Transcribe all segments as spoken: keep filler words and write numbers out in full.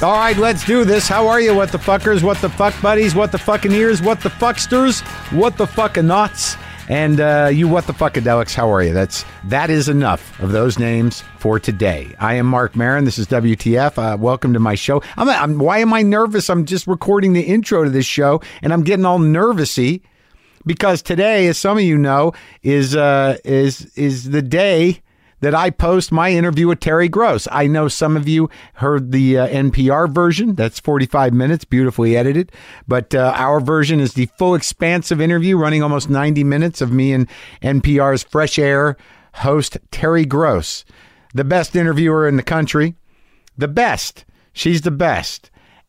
All right, let's do this. How are you, what the fuckers, what the fuck buddies, what the fucking ears, what the fucksters, what the fucking nuts, and uh, you what the fuckadelics, how are you? That's, that is enough of those names for today. I am Marc Maron. This is W T F. Uh, welcome to my show. I'm, I'm, why am I nervous? I'm just recording the intro to this show, and I'm getting all nervousy because today, as some of you know, is uh, is is the day that I post my interview with Terry Gross. I know some of you heard the uh, N P R version. That's forty-five minutes, beautifully edited. But uh, our version is the full expansive interview running almost ninety minutes of me and N P R's Fresh Air host, Terry Gross. The best interviewer in the country. The best. She's the best.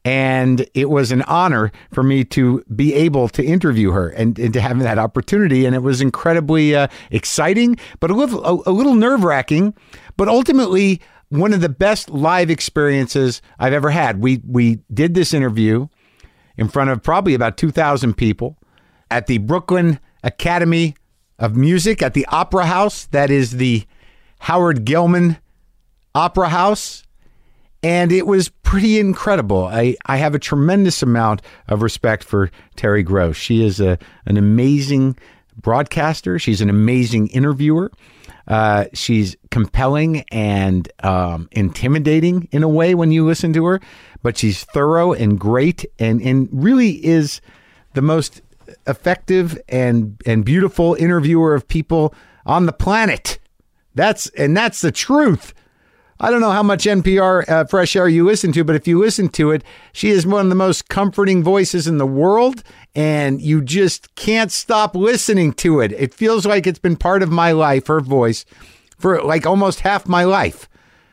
And it was an honor for me to be able to interview her and, and to have that opportunity. And it was incredibly uh, exciting, but a little, a, a little nerve-wracking, but ultimately one of the best live experiences I've ever had. We, we did this interview in front of probably about two thousand people at the Brooklyn Academy of Music at the Opera House. That is the Howard Gilman Opera House. And it was pretty incredible. I, I have a tremendous amount of respect for Terry Gross. She is a, an amazing broadcaster. She's an amazing interviewer. Uh, she's compelling and um, intimidating in a way when you listen to her, but she's thorough and great and, and really is the most effective and, and beautiful interviewer of people on the planet. That's and that's the truth. I don't know how much N P R uh, Fresh Air you listen to, but if you listen to it, she is one of the most comforting voices in the world, and you just can't stop listening to it. It feels like it's been part of my life, her voice, for like almost half my life.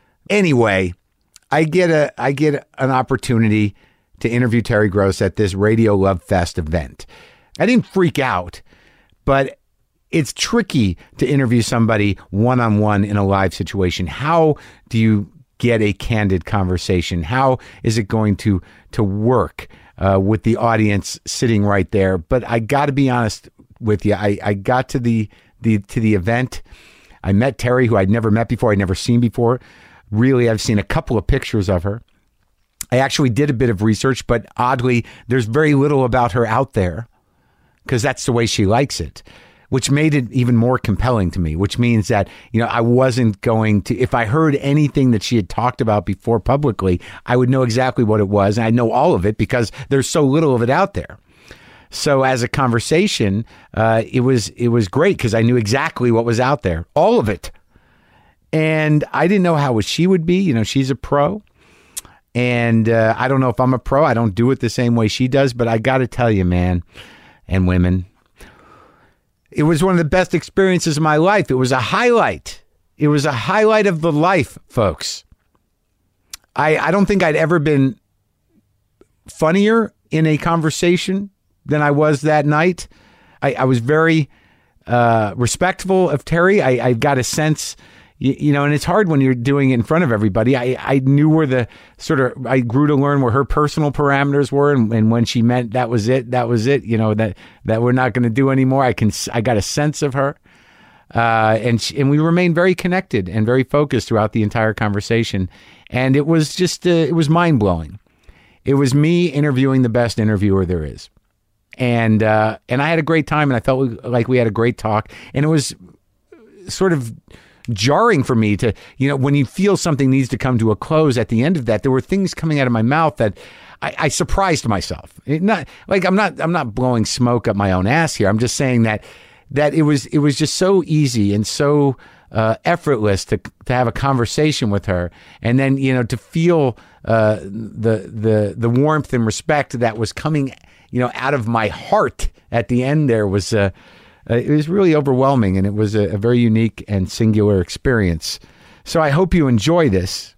Anyway, I get a I get an opportunity to interview Terry Gross at this Radio Love Fest event. I didn't freak out, but it's tricky to interview somebody one-on-one in a live situation. How do you get a candid conversation? How is it going to to work uh, with the audience sitting right there? But I got to be honest with you. I, I got to the, the to the event. I met Terry, who I'd never met before. I'd never seen before. Really, I've seen a couple of pictures of her. I actually did a bit of research, but oddly, there's very little about her out there because that's the way she likes it, which made it even more compelling to me, which means that, you know, I wasn't going to, if I heard anything that she had talked about before publicly, I would know exactly what it was. And I know all of it because there's so little of it out there. So as a conversation, uh, it was, it was great because I knew exactly what was out there, all of it. And I didn't know how she would be. You know, she's a pro. And uh, I don't know if I'm a pro. I don't do it the same way she does, but I got to tell you, man, and women, it was one of the best experiences of my life. It was a highlight. It was a highlight of the life, folks. I, I don't think I'd ever been funnier in a conversation than I was that night. I, I was very uh, respectful of Terry. I, I got a sense, you, you know, and it's hard when you're doing it in front of everybody. I, I knew where the sort of, I grew to learn where her personal parameters were. And, and when she meant that was it, that was it, you know, that, that we're not going to do anymore. I can, I got a sense of her. Uh, and, she, and we remained very connected and very focused throughout the entire conversation. And it was just, uh, it was mind blowing. It was me interviewing the best interviewer there is. And, uh, and I had a great time and I felt like we had a great talk, and it was sort of jarring for me to, you know, when you feel something needs to come to a close at the end of that, there were things coming out of my mouth that I, I surprised myself. It not like I'm not, I'm not blowing smoke up my own ass here. I'm just saying that, that it was, it was just so easy and so uh, effortless to, to have a conversation with her. And then, you know, to feel uh, the, the, the warmth and respect that was coming, you know, out of my heart at the end there was, uh, Uh, it was really overwhelming, and it was a, a very unique and singular experience. So I hope you enjoy this.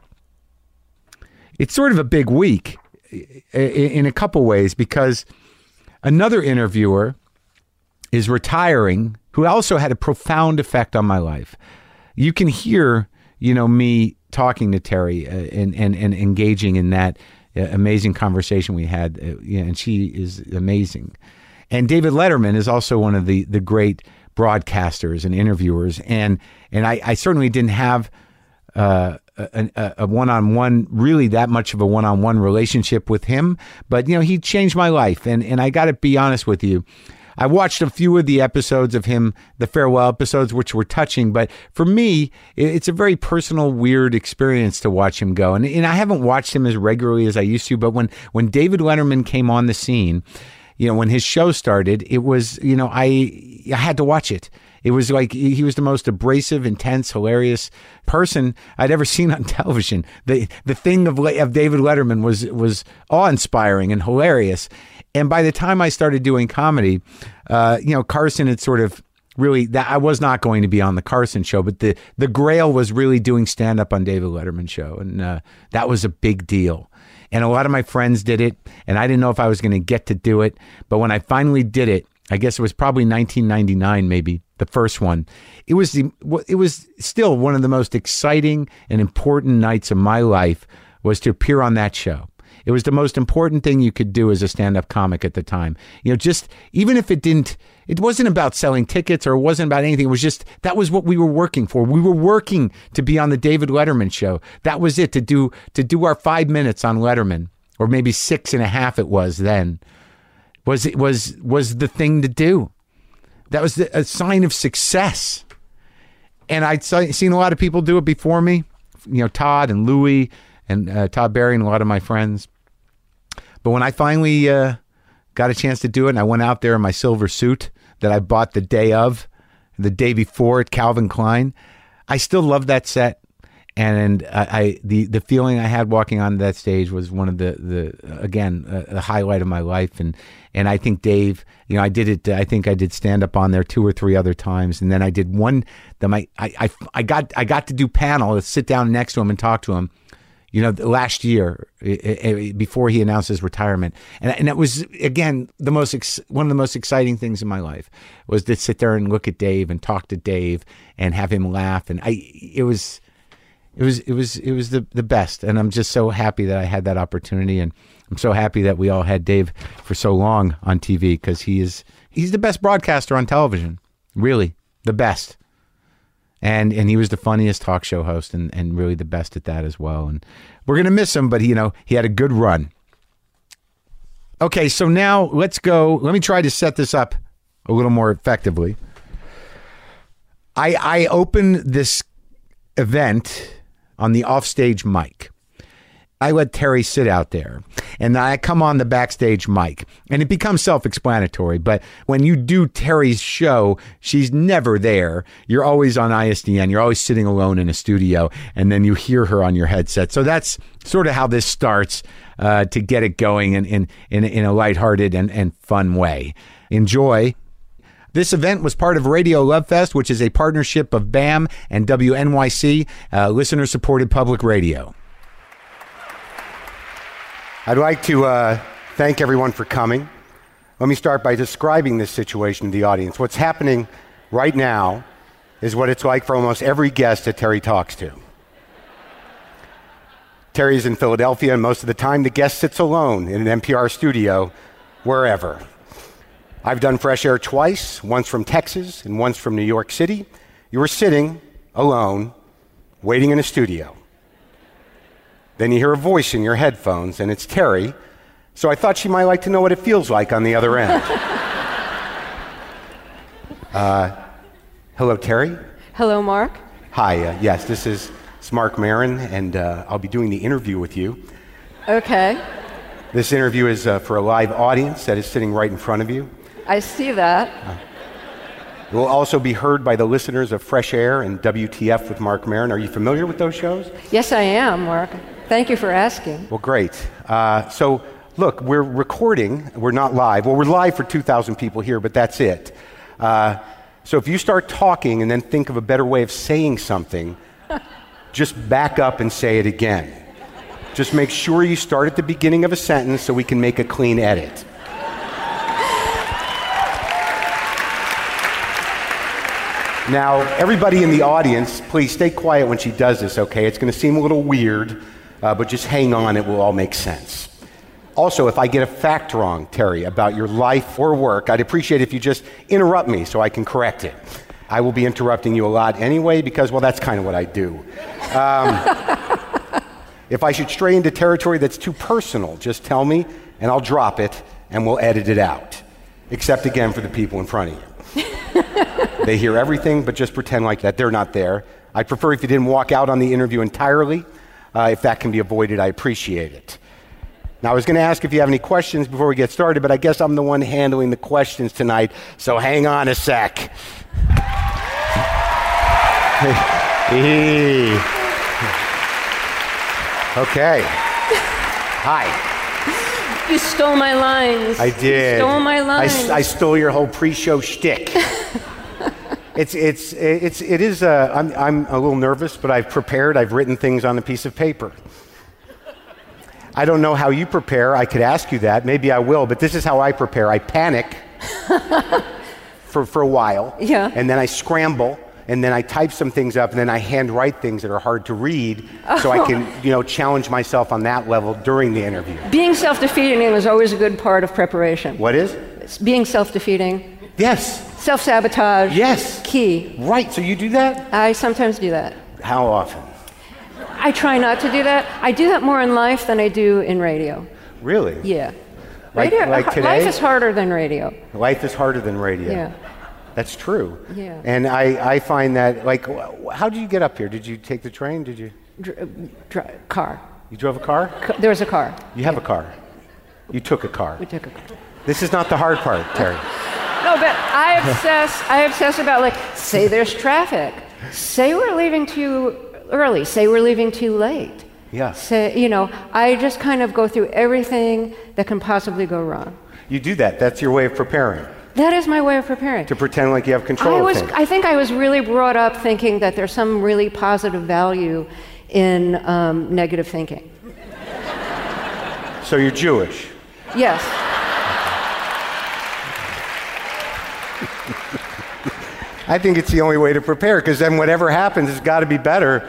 It's sort of a big week in a couple ways because another interviewer is retiring who also had a profound effect on my life. You can hear, you know, me talking to Terry uh, and, and, and engaging in that uh, amazing conversation we had, uh, yeah, and she is amazing. And David Letterman is also one of the, the great broadcasters and interviewers. And and I, I certainly didn't have uh, a, a, a one-on-one, really that much of a one-on-one relationship with him. But, you know, he changed my life. And, and I got to be honest with you. I watched a few of the episodes of him, the farewell episodes, which were touching. But for me, it's a very personal, weird experience to watch him go. And, and I haven't watched him as regularly as I used to. But when, when David Letterman came on the scene, you know, when his show started, it was, you know, I, I had to watch it. It was like he was the most abrasive, intense, hilarious person I'd ever seen on television. The the thing of of David Letterman was was awe-inspiring and hilarious. And by the time I started doing comedy, uh, you know, Carson had sort of really, that I was not going to be on the Carson show, but the the grail was really doing stand-up on David Letterman's show. And uh, that was a big deal. And a lot of my friends did it, and I didn't know if I was going to get to do it. But when I finally did it, I guess it was probably nineteen ninety-nine, maybe the first one. It was the it was still one of the most exciting and important nights of my life, was to appear on that show. It was the most important thing you could do as a stand-up comic at the time. You know, just even if it didn't, it wasn't about selling tickets or it wasn't about anything. It was just, that was what we were working for. We were working to be on the David Letterman show. That was it, to do to do our five minutes on Letterman, or maybe six and a half it was then. Was it was was the thing to do. That was the, a sign of success. And I'd seen a lot of people do it before me, you know, Todd and Louie and uh, Todd Barry and a lot of my friends. But when I finally uh, got a chance to do it, and I went out there in my silver suit that I bought the day of, the day before at Calvin Klein, I still love that set. And I, I the the feeling I had walking on that stage was one of the the again a, a highlight of my life. And and I think Dave, you know, I did it. I think I did stand up on there two or three other times, and then I did one. The my I I, I got I got to do panel, to sit down next to him and talk to him. You know, last year it, it, before he announced his retirement, and and it was again the most ex, one of the most exciting things in my life was to sit there and look at Dave and talk to Dave and have him laugh. And I it was. It was it was it was the, the best, and I'm just so happy that I had that opportunity, and I'm so happy that we all had Dave for so long on T V, because he is he's the best broadcaster on television, really the best, and and he was the funniest talk show host, and, and really the best at that as well. And we're gonna miss him, but he, you know he had a good run. Okay, so now let's go. Let me try to set this up a little more effectively. I I open this event on the offstage mic. I let Terry sit out there, and I come on the backstage mic, and it becomes self-explanatory. But when you do Terry's show, she's never there. You're always on I S D N. You're always sitting alone in a studio, and then you hear her on your headset. So that's sort of how this starts, uh, to get it going in in in, in a lighthearted and, and fun way. Enjoy. This event was part of Radio Love Fest, which is a partnership of B A M and W N Y C, uh, listener-supported public radio. I'd like to uh, thank everyone for coming. Let me start by describing this situation to the audience. What's happening right now is what it's like for almost every guest that Terry talks to. Terry's in Philadelphia, and most of the time the guest sits alone in an N P R studio, wherever. I've done Fresh Air twice, once from Texas and once from New York City. You were sitting alone, waiting in a studio. Then you hear a voice in your headphones, and it's Terry, so I thought she might like to know what it feels like on the other end. uh, hello, Terry. Hello, Mark. Hi, uh, yes, this is Mark Maron, and uh, I'll be doing the interview with you. Okay. This interview is uh, for a live audience that is sitting right in front of you. I see that. Uh, it will also be heard by the listeners of Fresh Air and W T F with Mark Maron. Are you familiar with those shows? Yes, I am, Mark. Thank you for asking. Well, great. Uh, so, look, we're recording. We're not live. Well, we're live for two thousand people here, but that's it. Uh, so if you start talking and then think of a better way of saying something, just back up and say it again. Just make sure you start at the beginning of a sentence so we can make a clean edit. Now, everybody in the audience, please stay quiet when she does this, okay? It's going to seem a little weird, uh, but just hang on, it will all make sense. Also, if I get a fact wrong, Terry, about your life or work, I'd appreciate if you just interrupt me so I can correct it. I will be interrupting you a lot anyway because, well, that's kind of what I do. Um, If I should stray into territory that's too personal, just tell me and I'll drop it and we'll edit it out. Except again for the people in front of you. They hear everything, but just pretend like that they're not there. I'd prefer if you didn't walk out on the interview entirely. Uh, if that can be avoided, I appreciate it. Now, I was going to ask if you have any questions before we get started, but I guess I'm the one handling the questions tonight, so hang on a sec. Hey. Okay. Hi. You stole my lines. I did. You stole my lines. I, I stole your whole pre-show shtick. it's it's it's it is. Uh, I'm I'm a little nervous, but I've prepared. I've written things on a piece of paper. I don't know how you prepare. I could ask you that. Maybe I will. But this is how I prepare. I panic for for a while. Yeah. And then I scramble. And then I type some things up, and then I handwrite things that are hard to read, oh. so I can, you know, challenge myself on that level during the interview. Being self-defeating is always a good part of preparation. What is? It's being self-defeating. Yes. Self-sabotage. Yes. Key. Right. So you do that? I sometimes do that. How often? I try not to do that. I do that more in life than I do in radio. Really? Yeah. Like, radio, like today? Life is harder than radio. Life is harder than radio. Yeah. That's true. Yeah. And I, I find that, like, how did you get up here? Did you take the train? Did you? Dr- dr- car. You drove a car? C- there was a car. You have yeah. a car. You took a car. We took a car. This is not the hard part, Terry. No, but I obsess, I obsess about, like, say there's traffic. Say we're leaving too early. Say we're leaving too late. Yeah. Say, you know, I just kind of go through everything that can possibly go wrong. You do that. That's your way of preparing. That is my way of preparing. To pretend like you have control I of was, things. I think I was really brought up thinking that there's some really positive value in um, negative thinking. So you're Jewish? Yes. I think it's the only way to prepare, because then whatever happens, it's got to be better.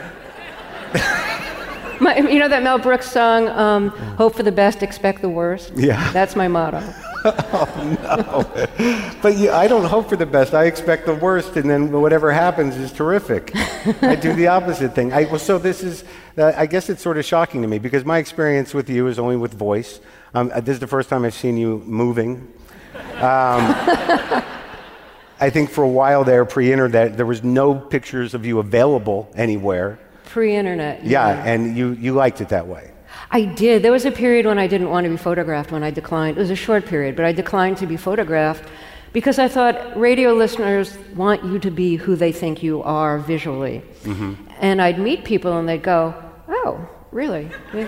My, you know that Mel Brooks song, um, Hope for the Best, Expect the Worst? Yeah. That's my motto. Oh, no. But you, I don't hope for the best. I expect the worst, and then whatever happens is terrific. I do the opposite thing. I, well, so this is, uh, I guess it's sort of shocking to me, because my experience with you is only with voice. Um, this is the first time I've seen you moving. Um, I think for a while there, pre-internet, there was no pictures of you available anywhere. Pre-internet. Yeah, yeah, and you, you liked it that way. I did. There was a period when I didn't want to be photographed, when I declined. It was a short period, but I declined to be photographed because I thought radio listeners want you to be who they think you are visually. Mm-hmm. And I'd meet people and they'd go, oh, really?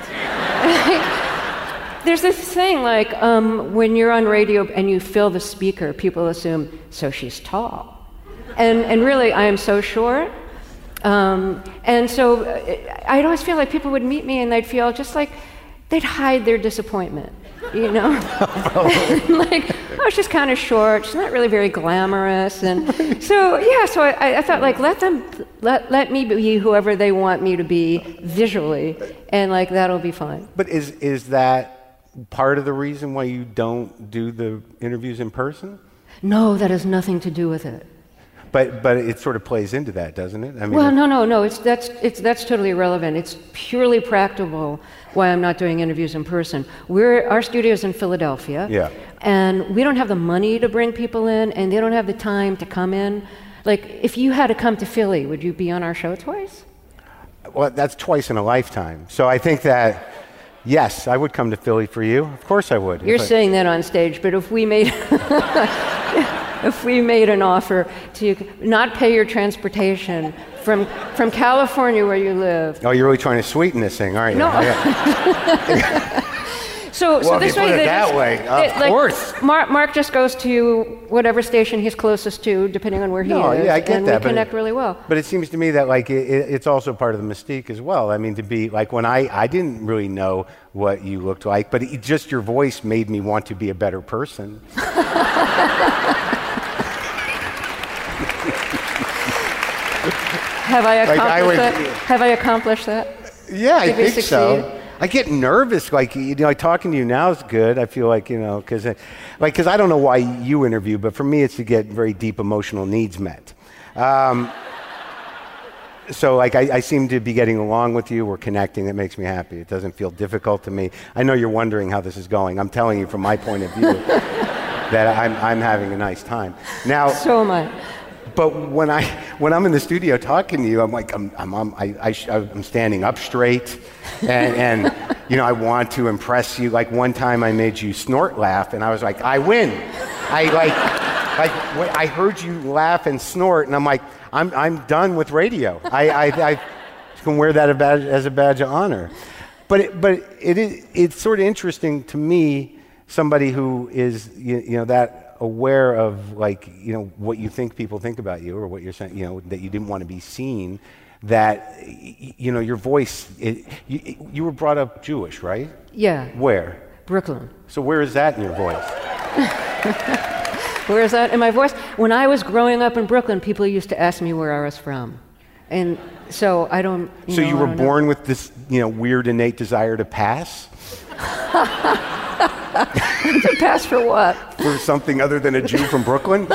There's this thing like um, when you're on radio and you fill the speaker, people assume, so she's tall. And, and really, I am so short. Um, and so uh, I'd always feel like people would meet me and they'd feel just like they'd hide their disappointment, you know? Like, oh, she's kind of short, she's not really very glamorous. And so, yeah, so I, I thought, like, let them, let, let me be whoever they want me to be visually, and, like, that'll be fine. But is is that part of the reason why you don't do the interviews in person? No, that has nothing to do with it. But but it sort of plays into that, doesn't it? I mean, well, no, no, no. It's that's it's that's totally irrelevant. It's purely practical why I'm not doing interviews in person. We're our studio's in Philadelphia, yeah, and we don't have the money to bring people in, and they don't have the time to come in. Like, if you had to come to Philly, would you be on our show twice? Well, that's twice in a lifetime. So I think that. Yes, I would come to Philly for you. Of course I would. You're saying that on stage, but if we made if we made an offer to not pay your transportation from from California where you live. Oh, you're really trying to sweeten this thing, aren't you? No. So, well, so this if you way, put it they that just, way, they, of like, course. Mark, Mark just goes to whatever station he's closest to, depending on where he no, is, yeah, I get and that, we connect but, really well. But it seems to me that like it, it's also part of the mystique as well. I mean, to be like when I I didn't really know what you looked like, but it, just your voice made me want to be a better person. Have I accomplished like I would, that? Have I accomplished that? Yeah, I Did we think succeed? so. I get nervous, like, you know, like talking to you now is good. I feel like, you know, because like, because I don't know why you interview, but for me it's to get very deep emotional needs met. Um, so like I, I seem to be getting along with you. We're connecting. That makes me happy. It doesn't feel difficult to me. I know you're wondering how this is going. I'm telling you from my point of view that I'm, I'm having a nice time. Now, So am I. but when I when I'm in the studio talking to you, I'm like I'm I'm I'm, I, I sh- I'm standing up straight, and, and you know I want to impress you. Like one time I made you snort laugh, and I was like, I win. I like like wh- I heard you laugh and snort, and I'm like, I'm I'm done with radio. I I, I can wear that a badge, as a badge of honor. But it, but it is it's sort of interesting to me, somebody who is you, you know that. aware of like you know what you think people think about you, or what you're saying, you know that you didn't want to be seen, that you know your voice it, you, you were brought up Jewish, right? Yeah. Where? Brooklyn. So where is that in your voice? Where is that in my voice? When I was growing up in Brooklyn, people used to ask me where I was from, and so I don't. You so know, you were I don't born know. with this you know weird innate desire to pass To pass for what? for something other than a Jew from Brooklyn.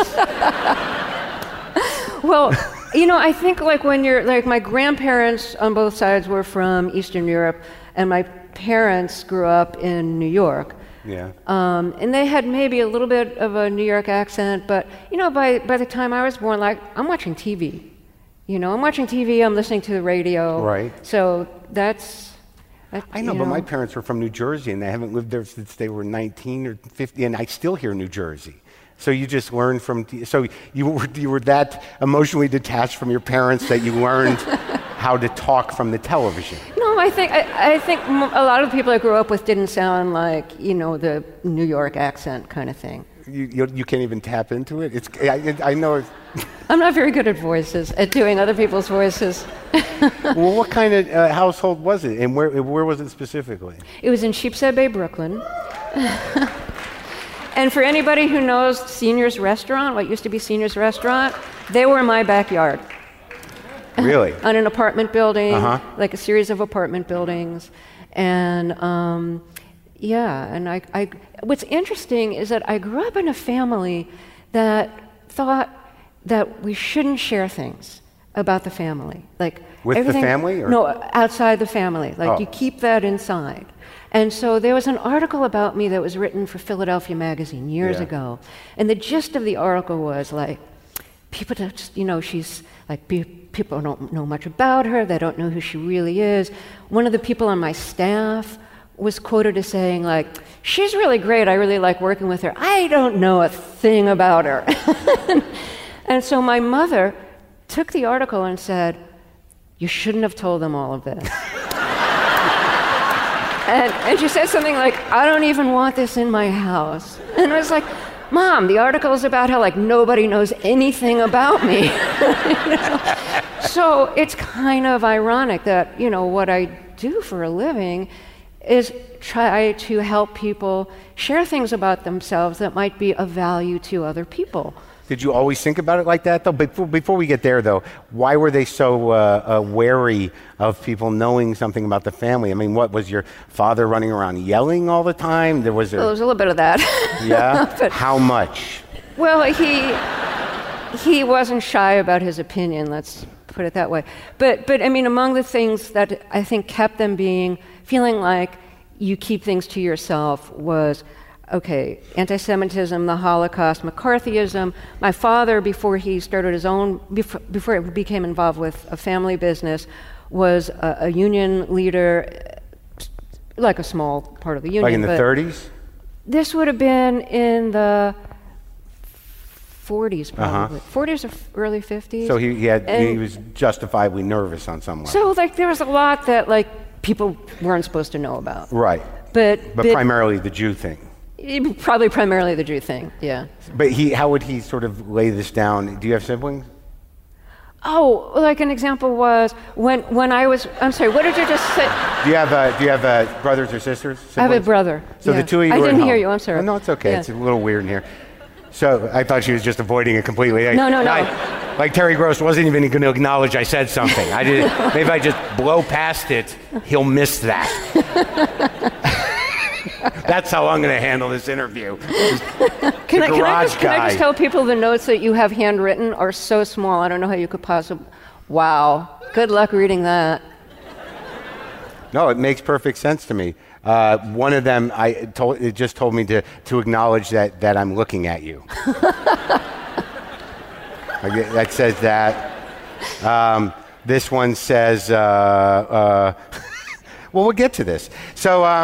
Well, you know, I think like when you're like my grandparents on both sides were from Eastern Europe, and my parents grew up in New York. Yeah. Um, and they had maybe a little bit of a New York accent, but you know, by by the time I was born, like I'm watching T V. You know, I'm watching T V. I'm listening to the radio. Right. So that's. that, I know, you but my parents were from New Jersey, and they haven't lived there since they were nineteen or fifty, and I still hear New Jersey. So you just learned from, so you were, you were that emotionally detached from your parents that you learned how to talk from the television. No, I think I, I think m- a lot of the people I grew up with didn't sound like you know the New York accent kind of thing. You, you, you can't even tap into it? It's, I, I know. It's, I'm not very good at voices, at doing other people's voices. well, what kind of uh, household was it, and where, where was it specifically? It was in Sheepshead Bay, Brooklyn. And for anybody who knows Senior's Restaurant, what used to be Senior's Restaurant, they were in my backyard. Really? On an apartment building, Uh-huh. like a series of apartment buildings. And um, yeah, and I, I, what's interesting is that I grew up in a family that thought that we shouldn't share things about the family. Like With the everything, family, or- No, outside the family. Like Oh. you keep that inside. And so there was an article about me that was written for Philadelphia Magazine years Yeah. ago. And the gist of the article was like, people just, you know, she's like, pe- people don't know much about her. They don't know who she really is. One of the people on my staff was quoted as saying like, she's really great. I really like working with her. I don't know a thing about her. And so my mother took the article and said, you shouldn't have told them all of this. and, and she said something like, I don't even want this in my house. And I was like, Mom, the article is about how like nobody knows anything about me. You know? So it's kind of ironic that, you know, what I do for a living is try to help people share things about themselves that might be of value to other people. Did you always think about it like that, though? Before, before we get there, though, why were they so uh, uh, wary of people knowing something about the family? I mean, what, was your father running around yelling all the time? There was there, Well, there's a little bit of that. yeah? But- How much? Well, he he wasn't shy about his opinion, let's put it that way. But but I mean, among the things that I think kept them being feeling like you keep things to yourself was, okay, anti-Semitism, the Holocaust, McCarthyism. My father, before he started his own, before, before he became involved with a family business, was a, a union leader, like a small part of the union. Like in the but thirties? This would have been in the forties, probably. Uh-huh. forties or early fifties. So he, he, had, And he was justifiably nervous on some level. So, like, there was a lot that, like, people weren't supposed to know about. Right. But, But primarily the Jew thing. it- probably primarily the Jew thing, yeah. But he, how would he sort of lay this down? Do you have siblings? Oh, like an example was when when I was, I'm sorry, what did you just say? Do you have uh, do you have uh, brothers or sisters? I have a siblings? brother. So yeah. the two of you I were at didn't hear home. you, I'm sorry. Oh, no, it's okay. Yeah. It's a little weird in here. So I thought she was just avoiding it completely. No, no, no. I- like Terry Gross wasn't even going to acknowledge I said something. I did. Maybe if I just blow past it, he'll miss that. That's how I'm going to handle this interview. Can, I, can, I garage just, can I guy. just tell people the notes that you have handwritten are so small, I don't know how you could possibly, Wow. Good luck reading that. No, it makes perfect sense to me. Uh, one of them, I told, it just told me to, to acknowledge that, that I'm looking at you. Like, that says that. Um, this one says, uh, uh, well, we'll get to this. So, um,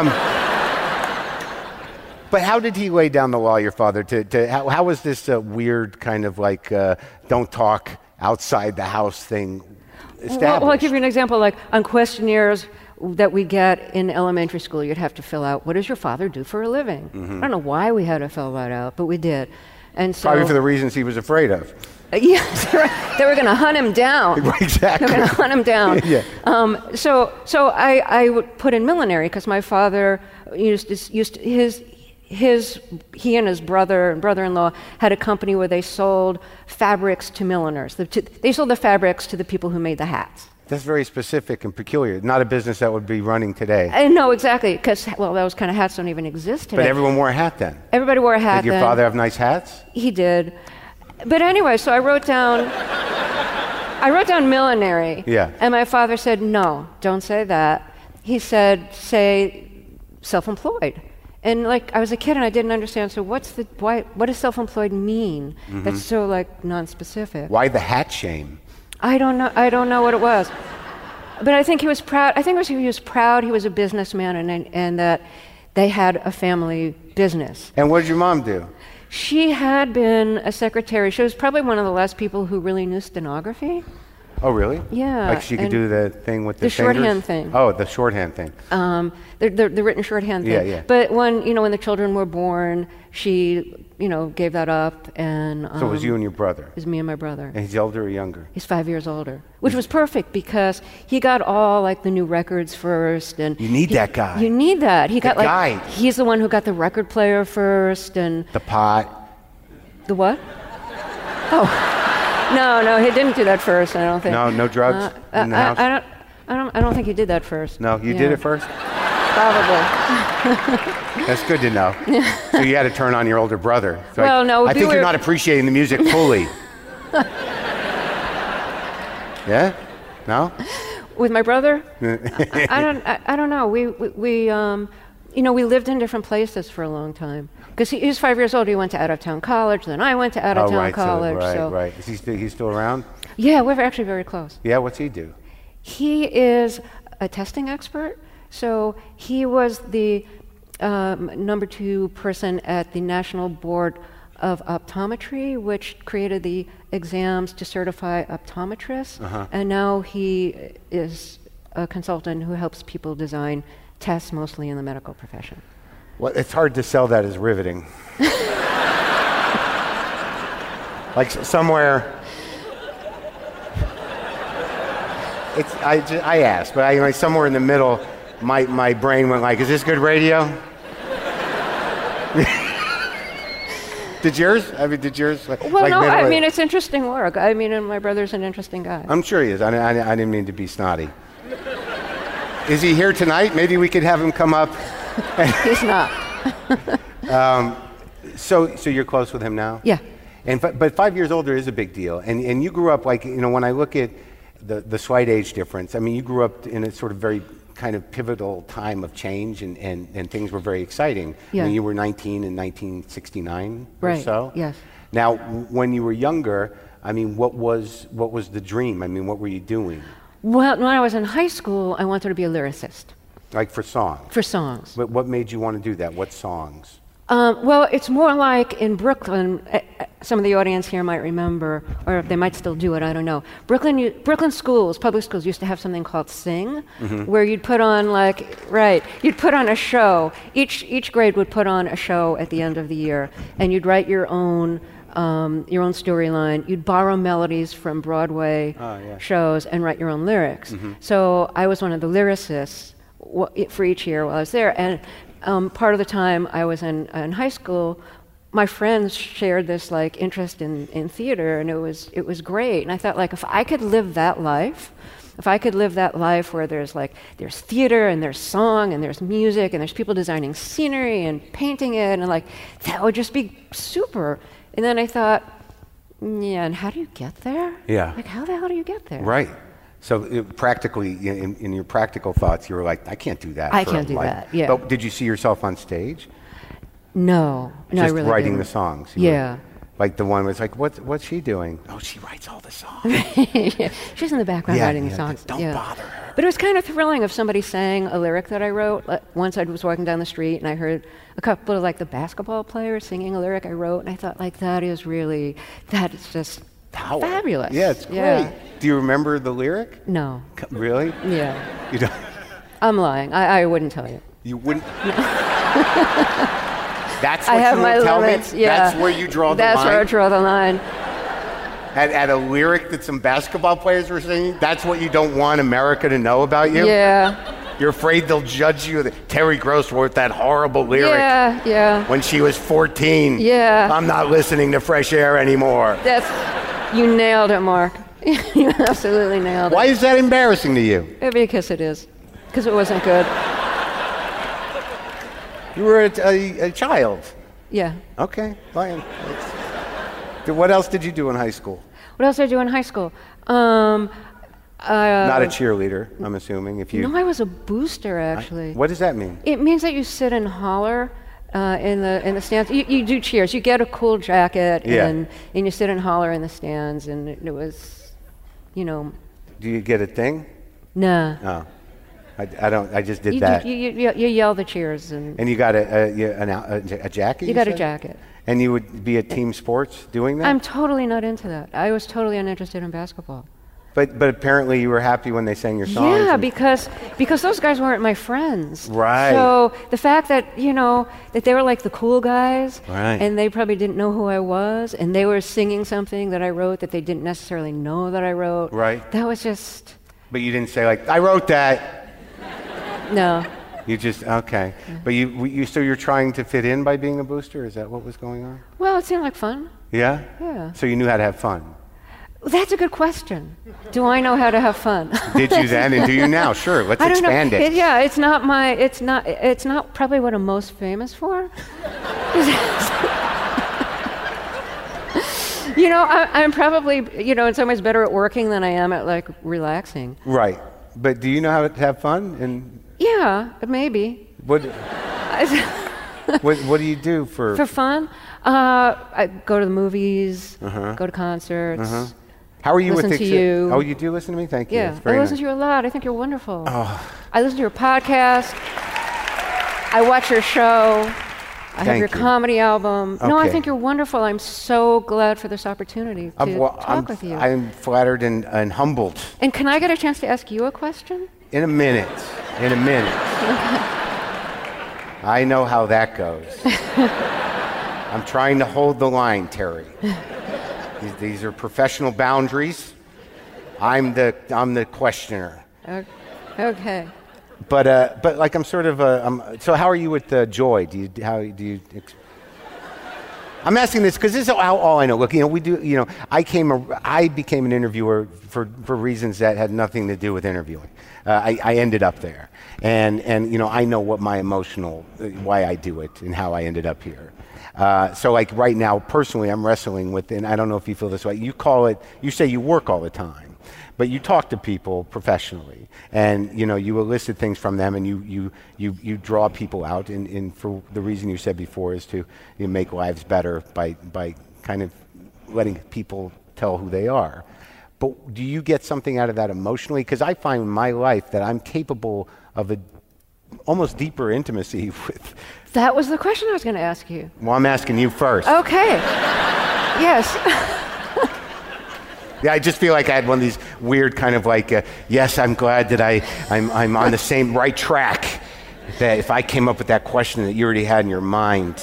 but how did he lay down the law, your father? To, to how, how was this uh, weird kind of like uh, don't talk outside the house thing established? Well, well, I'll give you an example. Like on questionnaires that we get in elementary school, you'd have to fill out, what does your father do for a living? Mm-hmm. I don't know why we had to fill that out, but we did. And so, probably for the reasons he was afraid of. Uh, yes, they were going to hunt him down. Exactly. They were going to hunt him down. Yeah. Um, so, so I, I would put in millinery because my father used to, used to, his his he and his brother and brother-in-law had a company where they sold fabrics to milliners. The, to, they sold the fabrics to the people who made the hats. That's very specific and peculiar. Not a business that would be running today. I know exactly because well, those kind of hats don't even exist today. But everyone wore a hat then. Everybody wore a hat. Did your then. father have nice hats? He did. But anyway, so I wrote down, I wrote down millinery. Yeah. And my father said, no, don't say that. He said, say self-employed. And like, I was a kid and I didn't understand, so what's the, why, what does self-employed mean? Mm-hmm. That's so like non-specific. Why the hat shame? I don't know, I don't know what it was. But I think he was proud, I think it was he was proud he was a businessman and, and that they had a family business. And what did your mom do? She had been a secretary. She was probably one of the last people who really knew stenography. Oh, really? Yeah. Like she could do the thing with the, the fingers? shorthand thing. Oh, the shorthand thing. Um, the, the, the written shorthand thing. Yeah, yeah. But when, you know, when the children were born, she, you know, gave that up and... Um, so it was you and your brother? It was me and my brother. And he's older or younger? He's five years older, which was perfect because he got all, like, the new records first. And you need he, that guy. You need that. He the got, like... guy. He's the one who got the record player first and... The pot. The what? Oh. No, no, he didn't do that first, I don't think. No, no drugs uh, in the I, house? I don't, I, don't, I don't think he did that first. No, you yeah. did it first? Probably. That's good to know. So you had to turn on your older brother. So well, I, no. I think were... you're not appreciating the music fully. Yeah? No? With my brother? I, I don't. I, I don't know. We we, we um, you know, we lived in different places for a long time. Because he, he was five years old, he went to out-of-town college. Then I went to out-of-town oh, right, college. So, right, so. right. Is he still, he's still around? Yeah, we're actually very close. Yeah, what's he do? He is a testing expert. So he was the um, number two person at the National Board of Optometry, which created the exams to certify optometrists. Uh-huh. And now he is a consultant who helps people design tests, mostly in the medical profession. Well, it's hard to sell that as riveting. Like somewhere, it's I, just, I asked, but I like somewhere in the middle, my my brain went like, "Is this good radio?" Did yours? I mean, did yours? Like, well, like no. I middle, mean, it's interesting work. I mean, and my brother's an interesting guy. I'm sure he is. I, I, I didn't mean to be snotty. Is he here tonight? Maybe we could have him come up. He's not. um, so, so you're close with him now? Yeah. And but five years older is a big deal. And and you grew up like you know when I look at the the slight age difference. I mean, you grew up in a sort of very kind of pivotal time of change, and, and, and things were very exciting. Yeah. I mean, you were nineteen in nineteen sixty-nine right. or so. Yes. Now, w- when you were younger, I mean, what was what was the dream? I mean, what were you doing? Well, when I was in high school, I wanted to be a lyricist. Like for songs? For songs. But what made you want to do that? What songs? Um, well, it's more like in Brooklyn. Uh, some of the audience here might remember, or they might still do it. I don't know. Brooklyn, you, Brooklyn schools, public schools, used to have something called Sing, mm-hmm. where you'd put on like right, you'd put on a show. Each each grade would put on a show at the end of the year, and you'd write your own. Um, your own storyline. You'd borrow melodies from Broadway oh, yeah. shows and write your own lyrics. Mm-hmm. So I was one of the lyricists w- for each year while I was there. And um, part of the time I was in, in high school, my friends shared this like interest in, in theater, and it was it was great. And I thought, like, if I could live that life, if I could live that life where there's like there's theater and there's song and there's music and there's people designing scenery and painting it, and like that would just be super. And then I thought, Yeah, and how do you get there? Yeah. Like, how the hell do you get there? Right. So it, practically, in, in your practical thoughts, you were like, I can't do that. I for can't do life. that, yeah. But did you see yourself on stage? No. No, Just I really writing didn't. the songs? You Yeah. were- like the one was like, what's, what's she doing? Oh, she writes all the songs. Yeah, she's in the background Yeah, writing yeah, the songs. don't yeah. bother her. But it was kind of thrilling if somebody sang a lyric that I wrote. Like, once I was walking down the street and I heard a couple of like the basketball players singing a lyric I wrote, and I thought, like, that is really, that is just Power. fabulous. Yeah, it's great. Yeah. Do you remember the lyric? No. C- Really? Yeah. You don't? I'm lying. I, I wouldn't tell you. You wouldn't? That's I what have you my would tell limits. me? Yeah. That's where you draw the That's line? where I draw the line. At, at a lyric that some basketball players were singing? That's what you don't want America to know about you? Yeah. You're afraid they'll judge you? That Terry Gross wrote that horrible lyric Yeah, yeah. when she was fourteen. Yeah. I'm not listening to Fresh Air anymore. That's, you nailed it, Mark. You absolutely nailed Why it. is that embarrassing to you? Eh, Because it is. Because it wasn't good. You were a, a, a child. Yeah. Okay, fine. Then what else did you do in high school? What else did I do in high school? Um, uh, Not a cheerleader, I'm assuming. If you. no, I was a booster, actually. What does that mean? It means that you sit and holler uh, in the in the stands. You, you do cheers. You get a cool jacket, Yeah. and, and you sit and holler in the stands, and it, it was, you know, Do you get a thing? nah. Oh, I, I don't. I just did You, that. you, you, you, you yell the cheers, and And you got a a, you- an, out- a, a jacket. you got a said? jacket. And you would be at team sports doing that. I'm totally not into that. I was totally uninterested in basketball. but but apparently you were happy when they sang your songs. Yeah, and- because because those guys weren't my friends. Right. So the fact that you know that they were like the cool guys, Right. and they probably didn't know who I was, and they were singing something that I wrote that they didn't necessarily know that I wrote. Right. That was just But you didn't say like I wrote that. no. You just okay. But you you so you're trying to fit in by being a booster. Is that what was going on? Well, it seemed like fun. Yeah. Yeah. So you knew how to have fun. That's a good question. Do I know how to have fun? Did you then, and do you now? Sure. Let's I don't expand know. it. Yeah, it's not my. It's not. It's not probably what I'm most famous for. You know, I, I'm probably, you know, in some ways better at working than I am at like relaxing. Right. But do you know how to have fun? And Yeah, maybe. what what what do you do for? For fun, uh, I go to the movies, go to concerts. How are you listen with to ex- you. Oh, you do listen to me. Thank you. Yeah, It's very I listen nice. to you a lot. I think you're wonderful. I listen to your podcast. I watch your show. I have Thank your you. comedy album. No, I Okay. think you're wonderful. I'm so glad for this opportunity to I'm, well, talk I'm, with you. I'm flattered and, and humbled. And can I get a chance to ask you a question? In a minute. In a minute. I know how that goes. I'm trying to hold the line, Terry. These, these are professional boundaries. I'm the I'm the questioner. O- Okay. But uh, but like I'm sort of a. I'm, so how are you with uh, Joy? Do you how do you? Ex- I'm asking this because this is all, all I know. Look, you know, we do. You know, I came. A, I became an interviewer for for reasons that had nothing to do with interviewing. Uh, I, I ended up there, and and you know, I know what my emotional, why I do it, and how I ended up here. Uh, so like right now, personally, I'm wrestling with, and I don't know if you feel this way. You call it. You say you work all the time. But you talk to people professionally, and you know you elicit things from them, and you you you, you draw people out, and, and for the reason you said before is to you know, make lives better by by kind of letting people tell who they are. But do you get something out of that emotionally? Because I find in my life that I'm capable of a almost deeper intimacy with. That was the question I was going to ask you. Well, I'm asking you first. Okay. Yes. Yeah, I just feel like I had one of these weird kind of like, uh, yes, I'm glad that I, I'm, I'm on the same right track. That if I came up with that question that you already had in your mind.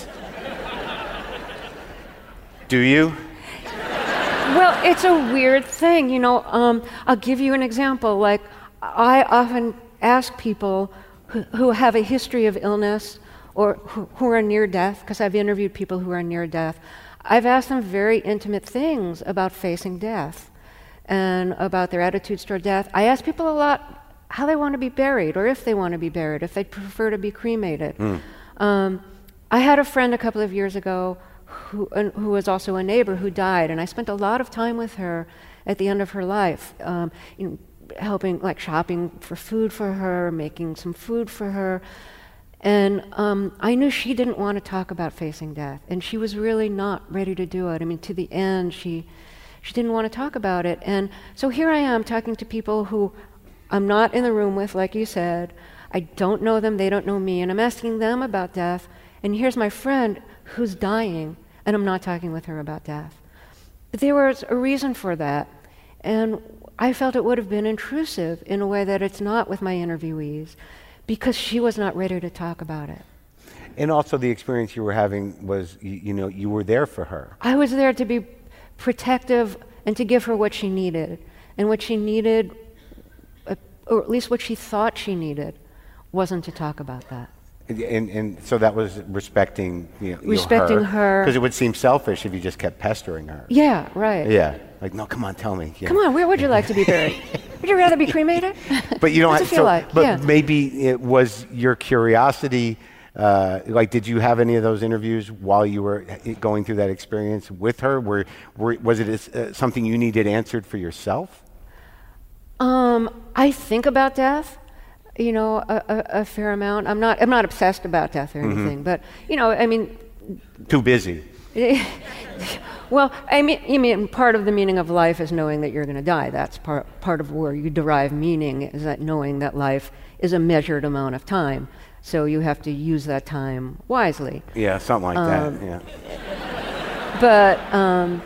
Do you? Well, it's a weird thing, you know. Um, I'll give you an example. Like, I often ask people who, who have a history of illness or who, who are near death, because I've interviewed people who are near death. I've asked them very intimate things about facing death and about their attitudes toward death. I ask people a lot how they want to be buried, or if they want to be buried, if they prefer to be cremated. Mm. Um, I had a friend a couple of years ago who, uh, who was also a neighbor who died, and I spent a lot of time with her at the end of her life, um, you know, helping, like shopping for food for her, making some food for her. And um, I knew she didn't want to talk about facing death, and she was really not ready to do it. I mean, to the end, she she didn't want to talk about it. And so here I am talking to people who I'm not in the room with, like you said. I don't know them, they don't know me, and I'm asking them about death. And here's my friend who's dying, and I'm not talking with her about death. But there was a reason for that, and I felt it would have been intrusive in a way that it's not with my interviewees, because she was not ready to talk about it. And also the experience you were having was, you, you know, you were there for her. I was there to be protective and to give her what she needed. And what she needed, uh, or at least what she thought she needed, wasn't to talk about that. And, and so that was respecting, you know, respecting her. Because it would seem selfish if you just kept pestering her. Yeah, right. Yeah. Like, no, come on, tell me. Yeah. Come on, where would you like to be buried? Would you rather be cremated? But you don't What's have, it feel so, like? But Yeah. maybe it was your curiosity. Uh, like, did you have any of those interviews while you were going through that experience with her? Were, were was it uh, something you needed answered for yourself? Um, I think about death, you know, a, a, a fair amount. I'm not. I'm not obsessed about death or anything, mm-hmm. but you know, I mean. Too busy. Well, I mean, I mean, part of the meaning of life is knowing that you're going to die. That's part part of where you derive meaning, is that knowing that life is a measured amount of time. So you have to use that time wisely. Yeah, something like um, that. Yeah. But um,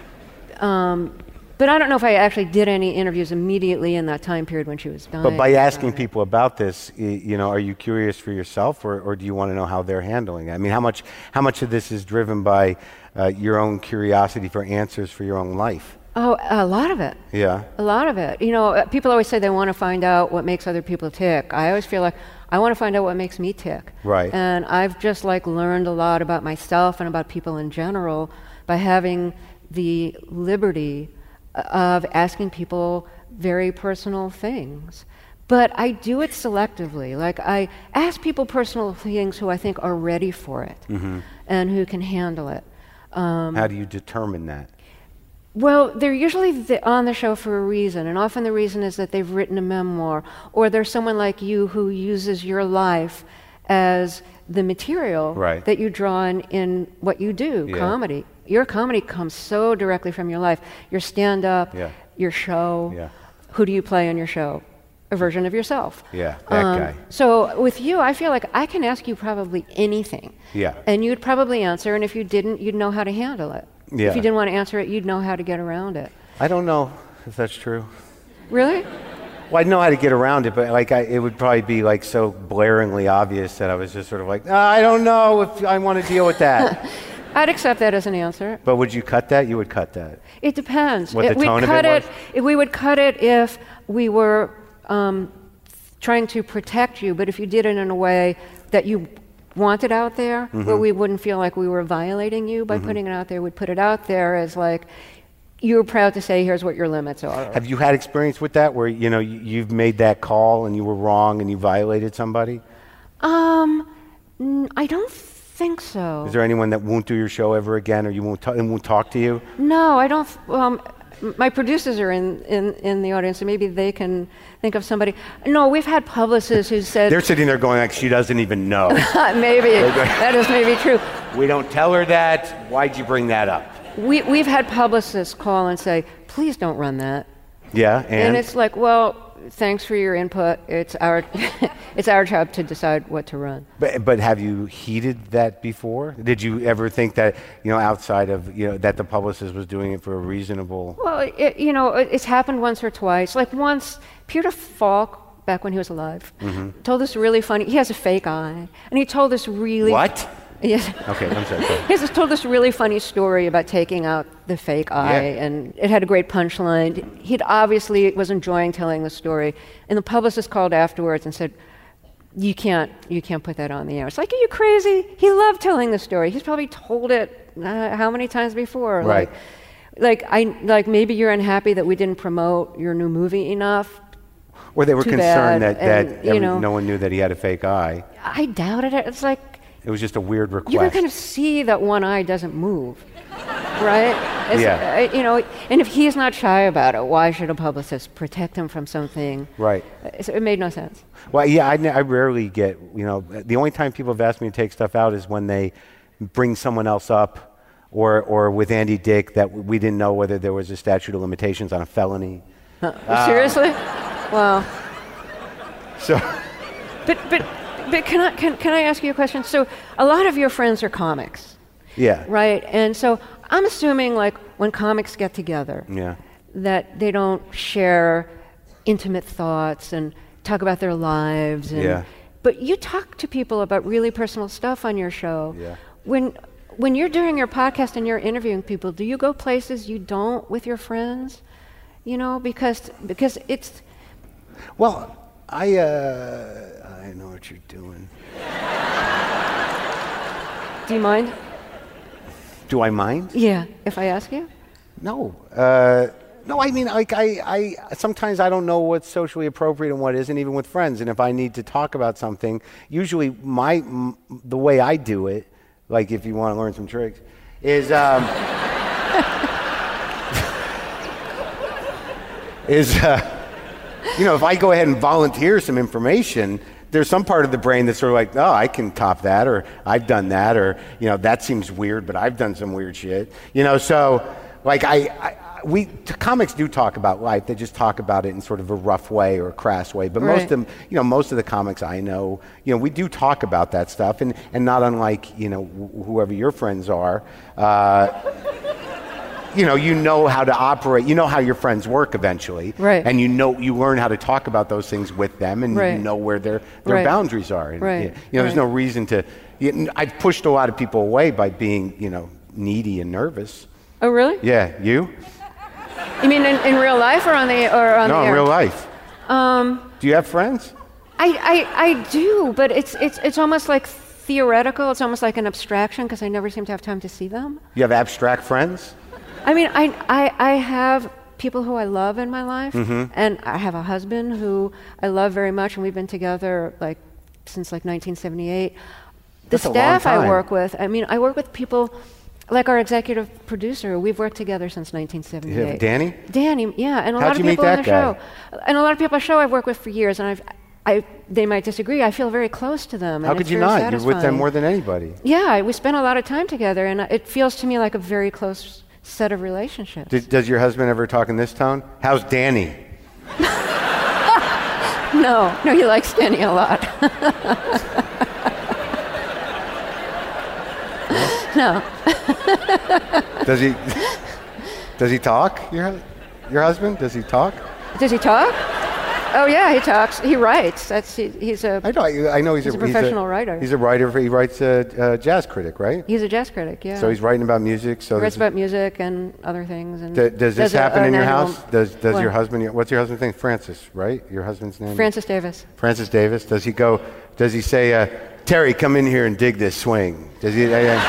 um, but I don't know if I actually did any interviews immediately in that time period when she was dying. But by asking people about this, you know, are you curious for yourself, or, or do you want to know how they're handling it? I mean, how much how much of this is driven by uh, your own curiosity for answers for your own life? Oh, a lot of it. Yeah. A lot of it. You know, people always say they want to find out what makes other people tick. I always feel like I want to find out what makes me tick. Right. And I've just like learned a lot about myself and about people in general by having the liberty of asking people very personal things. But I do it selectively. Like, I ask people personal things who I think are ready for it, mm-hmm. and who can handle it. Um, How do you determine that? Well, they're usually the, on the show for a reason, and often the reason is that they've written a memoir, or there's someone like you who uses your life as the material right. that you draw in, in what you do, yeah. comedy. Your comedy comes so directly from your life. Your stand-up, yeah. your show. Yeah. Who do you play on your show? A version of yourself. Yeah, that um, guy. So with you, I feel like I can ask you probably anything. Yeah. And you'd probably answer, and if you didn't, you'd know how to handle it. Yeah. If you didn't want to answer it, you'd know how to get around it. I don't know if that's true. Really? Well, I'd know how to get around it, but like I, it would probably be like so blaringly obvious that I was just sort of like, oh, I don't know if I want to deal with that. I'd accept that as an answer. But would you cut that? You would cut that. It depends. What it, the tone we'd of cut it was? If we would cut it if we were um, trying to protect you, but if you did it in a way that you wanted out there, mm-hmm. where we wouldn't feel like we were violating you by mm-hmm. putting it out there, we'd put it out there as like, you're proud to say, here's what your limits are. Have you had experience with that, where you know you, you've made that call and you were wrong and you violated somebody? Um, n- I don't think so. Is there anyone that won't do your show ever again, or you won't, t- and won't talk to you? No, I don't. Um, my producers are in, in, in the audience, so maybe they can think of somebody. No, we've had publicists who said... They're sitting there going like, she doesn't even know. Maybe. That is maybe true. We don't tell her that. Why'd you bring that up? We, we've had publicists call and say, please don't run that. Yeah, and? And it's like, well, thanks for your input. It's our it's our job to decide what to run. But but have you heeded that before? Did you ever think that, you know, outside of, you know, that the publicist was doing it for a reasonable... Well, it, you know, it, it's happened once or twice. Like once, Peter Falk, back when he was alive, mm-hmm. told this really funny... He has a fake eye. And he told this really... What? Yes. Okay, I'm sorry. He just told this really funny story about taking out the fake eye, yeah. and it had a great punchline. He'd obviously was enjoying telling the story, and the publicist called afterwards and said, "You can't, you can't put that on the air." It's like, are you crazy? He loved telling the story. He's probably told it uh, how many times before? Right. Like, like I, like maybe you're unhappy that we didn't promote your new movie enough. Or they were Too concerned bad. that, that and, every, you know, no one knew that he had a fake eye. I doubted it. It's like, It was just a weird request. You can kind of see that one eye doesn't move, right? It's, Yeah. uh, you know, and if he's not shy about it, why should a publicist protect him from something? Right. Uh, so it made no sense. Well, yeah, I, I rarely get, you know, the only time people have asked me to take stuff out is when they bring someone else up, or or with Andy Dick, that we didn't know whether there was a statute of limitations on a felony. Uh, Seriously? Wow. So, But but but can I can can I ask you a question? So a lot of your friends are comics, yeah. right? And so I'm assuming like when comics get together, Yeah. that they don't share intimate thoughts and talk about their lives. And, Yeah. But you talk to people about really personal stuff on your show. Yeah. When when you're doing your podcast and you're interviewing people, do you go places you don't with your friends? You know, because because it's. Well, I, uh, I know what you're doing. Do you mind? Do I mind? Yeah, if I ask you? No. Uh, no, I mean, like, I, I, sometimes I don't know what's socially appropriate and what isn't, even with friends. And if I need to talk about something, usually my, m- the way I do it, like if you want to learn some tricks, is, um, is, uh, you know, if I go ahead and volunteer some information, there's some part of the brain that's sort of like, oh, I can top that, or I've done that, or, you know, that seems weird, but I've done some weird shit. You know, so, like, I, I we, t- comics do talk about life. They just talk about it in sort of a rough way or a crass way. But Right. most of them, you know, most of the comics I know, you know, we do talk about that stuff, and, and not unlike, you know, wh- whoever your friends are, uh, you know, you know how to operate, you know how your friends work eventually. Right. And you know, you learn how to talk about those things with them, and Right. you know where their, their Right. boundaries are. And, Right. You know, there's Right. no reason to, you know, I've pushed a lot of people away by being, you know, needy and nervous. Oh, really? Yeah, you? You mean in, in real life or on the or on No, the in air? real life. Um, Do you have friends? I, I I do, but it's it's it's almost like theoretical. It's almost like an abstraction because I never seem to have time to see them. You have abstract friends? I mean, I I, I have people who I love in my life, Mm-hmm. and I have a husband who I love very much, and we've been together like since like nineteen seventy-eight. The That's a long staff I time. work with, I mean, I work with people like our executive producer. We've worked together since nineteen seventy-eight. Yeah, Danny? Danny, yeah, and a How'd lot of you meet people on that the guy? show, and a lot of people on the show I've worked with for years, and I've. I, they might disagree. I feel very close to them. How and could it's you very not? You're with them satisfying. more than anybody. Yeah, we spend a lot of time together, and it feels to me like a very close set of relationships. Did, does your husband ever talk in this tone? How's Danny? No, no, he likes Danny a lot. No. Does he? Does he talk? Your, your husband? Does he talk? Does he talk? Oh yeah, he talks. He writes. That's he, he's a I know. I know he's, He's a professional writer. He's a writer. For, he writes a, a jazz critic, right? he's a jazz critic. Yeah. So he's writing about music. So He writes this- about music and other things. And D- does this a- happen an in your annual- house? Does does What? your husband? What's your husband's name? Francis, right? Your husband's name? Francis Davis. Francis Davis. Does he go? Does he say, uh, "Terry, come in here and dig this swing"? Does he? Uh, uh,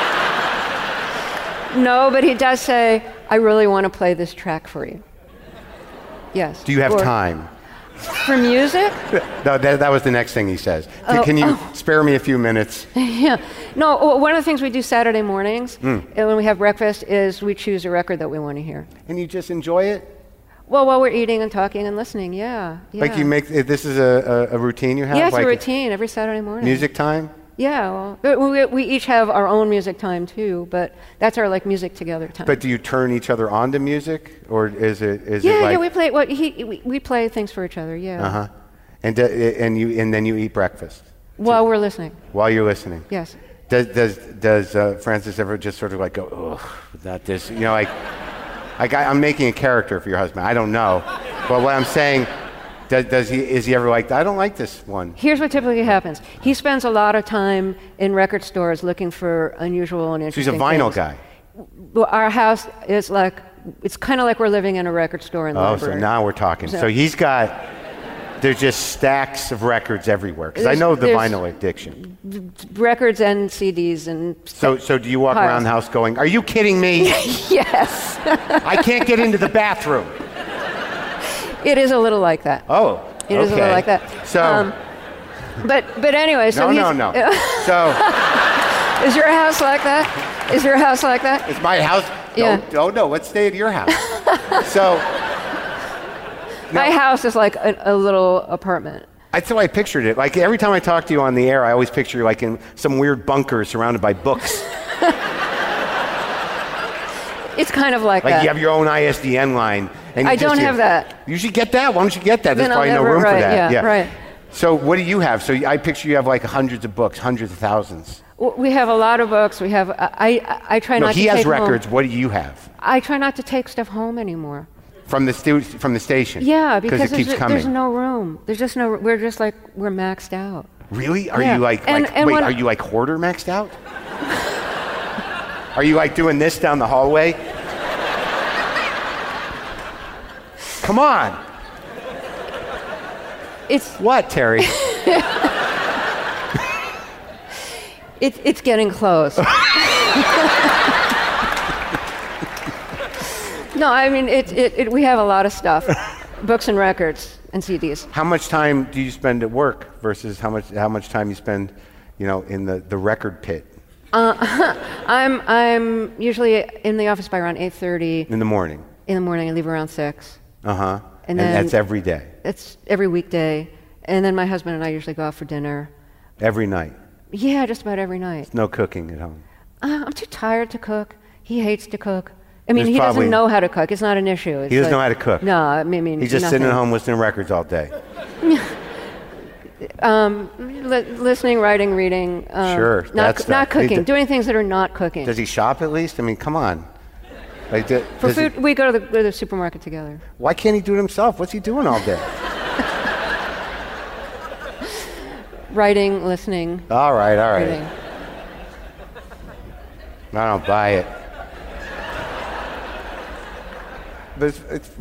No, but he does say, "I really want to play this track for you." Yes. do you have Or- time? for music? No, that, that was the next thing he says. Can, Oh, can you oh. spare me a few minutes? Yeah. No, w- one of the things we do Saturday mornings Hmm. uh, when we have breakfast is we choose a record that we want to hear. And you just enjoy it? Well, while we're eating and talking and listening, yeah. yeah. Like you make this is a, a, a routine you have? Yeah, it's like a routine every Saturday morning. Music time? Yeah, well, but we, we each have our own music time too, but that's our like music together time. But do you turn each other on to music, or is it is yeah, it like yeah, we play. What he we, we play things for each other. Yeah. uh huh, and do, and you and then you eat breakfast While we're listening. while you're listening. Yes. Does does does uh, Francis ever just sort of like go, ugh, not this? You know, like like I, I'm making a character for your husband. I don't know, but what I'm saying. Does, does he, is he ever like, I don't like this one? Here's what typically happens. He spends a lot of time in record stores looking for unusual and So he's a interesting vinyl things. guy. Well, our house is like, it's kind of like we're living in a record store in the Oh, so library. now we're talking. So- So he's got, there's just stacks of records everywhere. Because I There's- know the there's- vinyl addiction. Records and C Ds and... So, so do you walk Piles. around the house going, are you kidding me? Yes. I can't get into the bathroom. It is a little like that. Oh, It is a little okay. like that. So, Um, but, but anyway, so no, he's... no, no. So, Is your house like that? Is your house like that? It's my house. Yeah. Don't, oh, no, let's stay at your house. So, My house is like a, a little apartment. that's how I pictured it. Like, every time I talk to you on the air, I always picture you like in some weird bunker surrounded by books. It's kind of like, Like that. you have your own I S D N line. And you I just, don't you- have that. You should get that. Why don't you get that? There's Then I'll probably no never- room right, for that. yeah, right. So what do you have? So I picture you have like hundreds of books, hundreds of thousands. W- We have a lot of books. We have. I. I, I try No, not he to has take records. Home. What do you have? I try not to take stuff home anymore. From the stu- from the station? Yeah, because it there's, keeps coming. there's no room. There's just no. We're just like we're maxed out. Really? Are Yeah. you like, And- like and wait, when- are you like hoarder maxed out? Are you like doing this down the hallway? Come on. It's What, Terry? it's it's getting close. No, I mean it, it, it. We have a lot of stuff, books and records and C Ds. How much time do you spend at work versus how much how much time you spend, you know, in the, the record pit I'm I'm usually in the office by around eight thirty in the morning? in the morning. I leave around six. Uh huh. And And, then- that's every day, It's every weekday, and then my husband and I usually go out for dinner. every night. Yeah, just about every night. No cooking at home. Uh, I'm too tired to cook. He hates to cook. I mean, There's he probably- doesn't know how to cook. It's not an issue. It's He doesn't like- know how to cook. No, I mean, He's just nothing. sitting at home listening to records all day. Li- listening, writing, reading. Um, Sure, Not, that c- stuff. not He cooking. d- Doing things that are not cooking. Does he shop at least? I mean, come on. Like, do- For does he- food, we go to the, go to the supermarket together. why can't he do it himself? What's he doing all day? Writing, listening, All right, all right. reading. I don't buy it. But it's, it's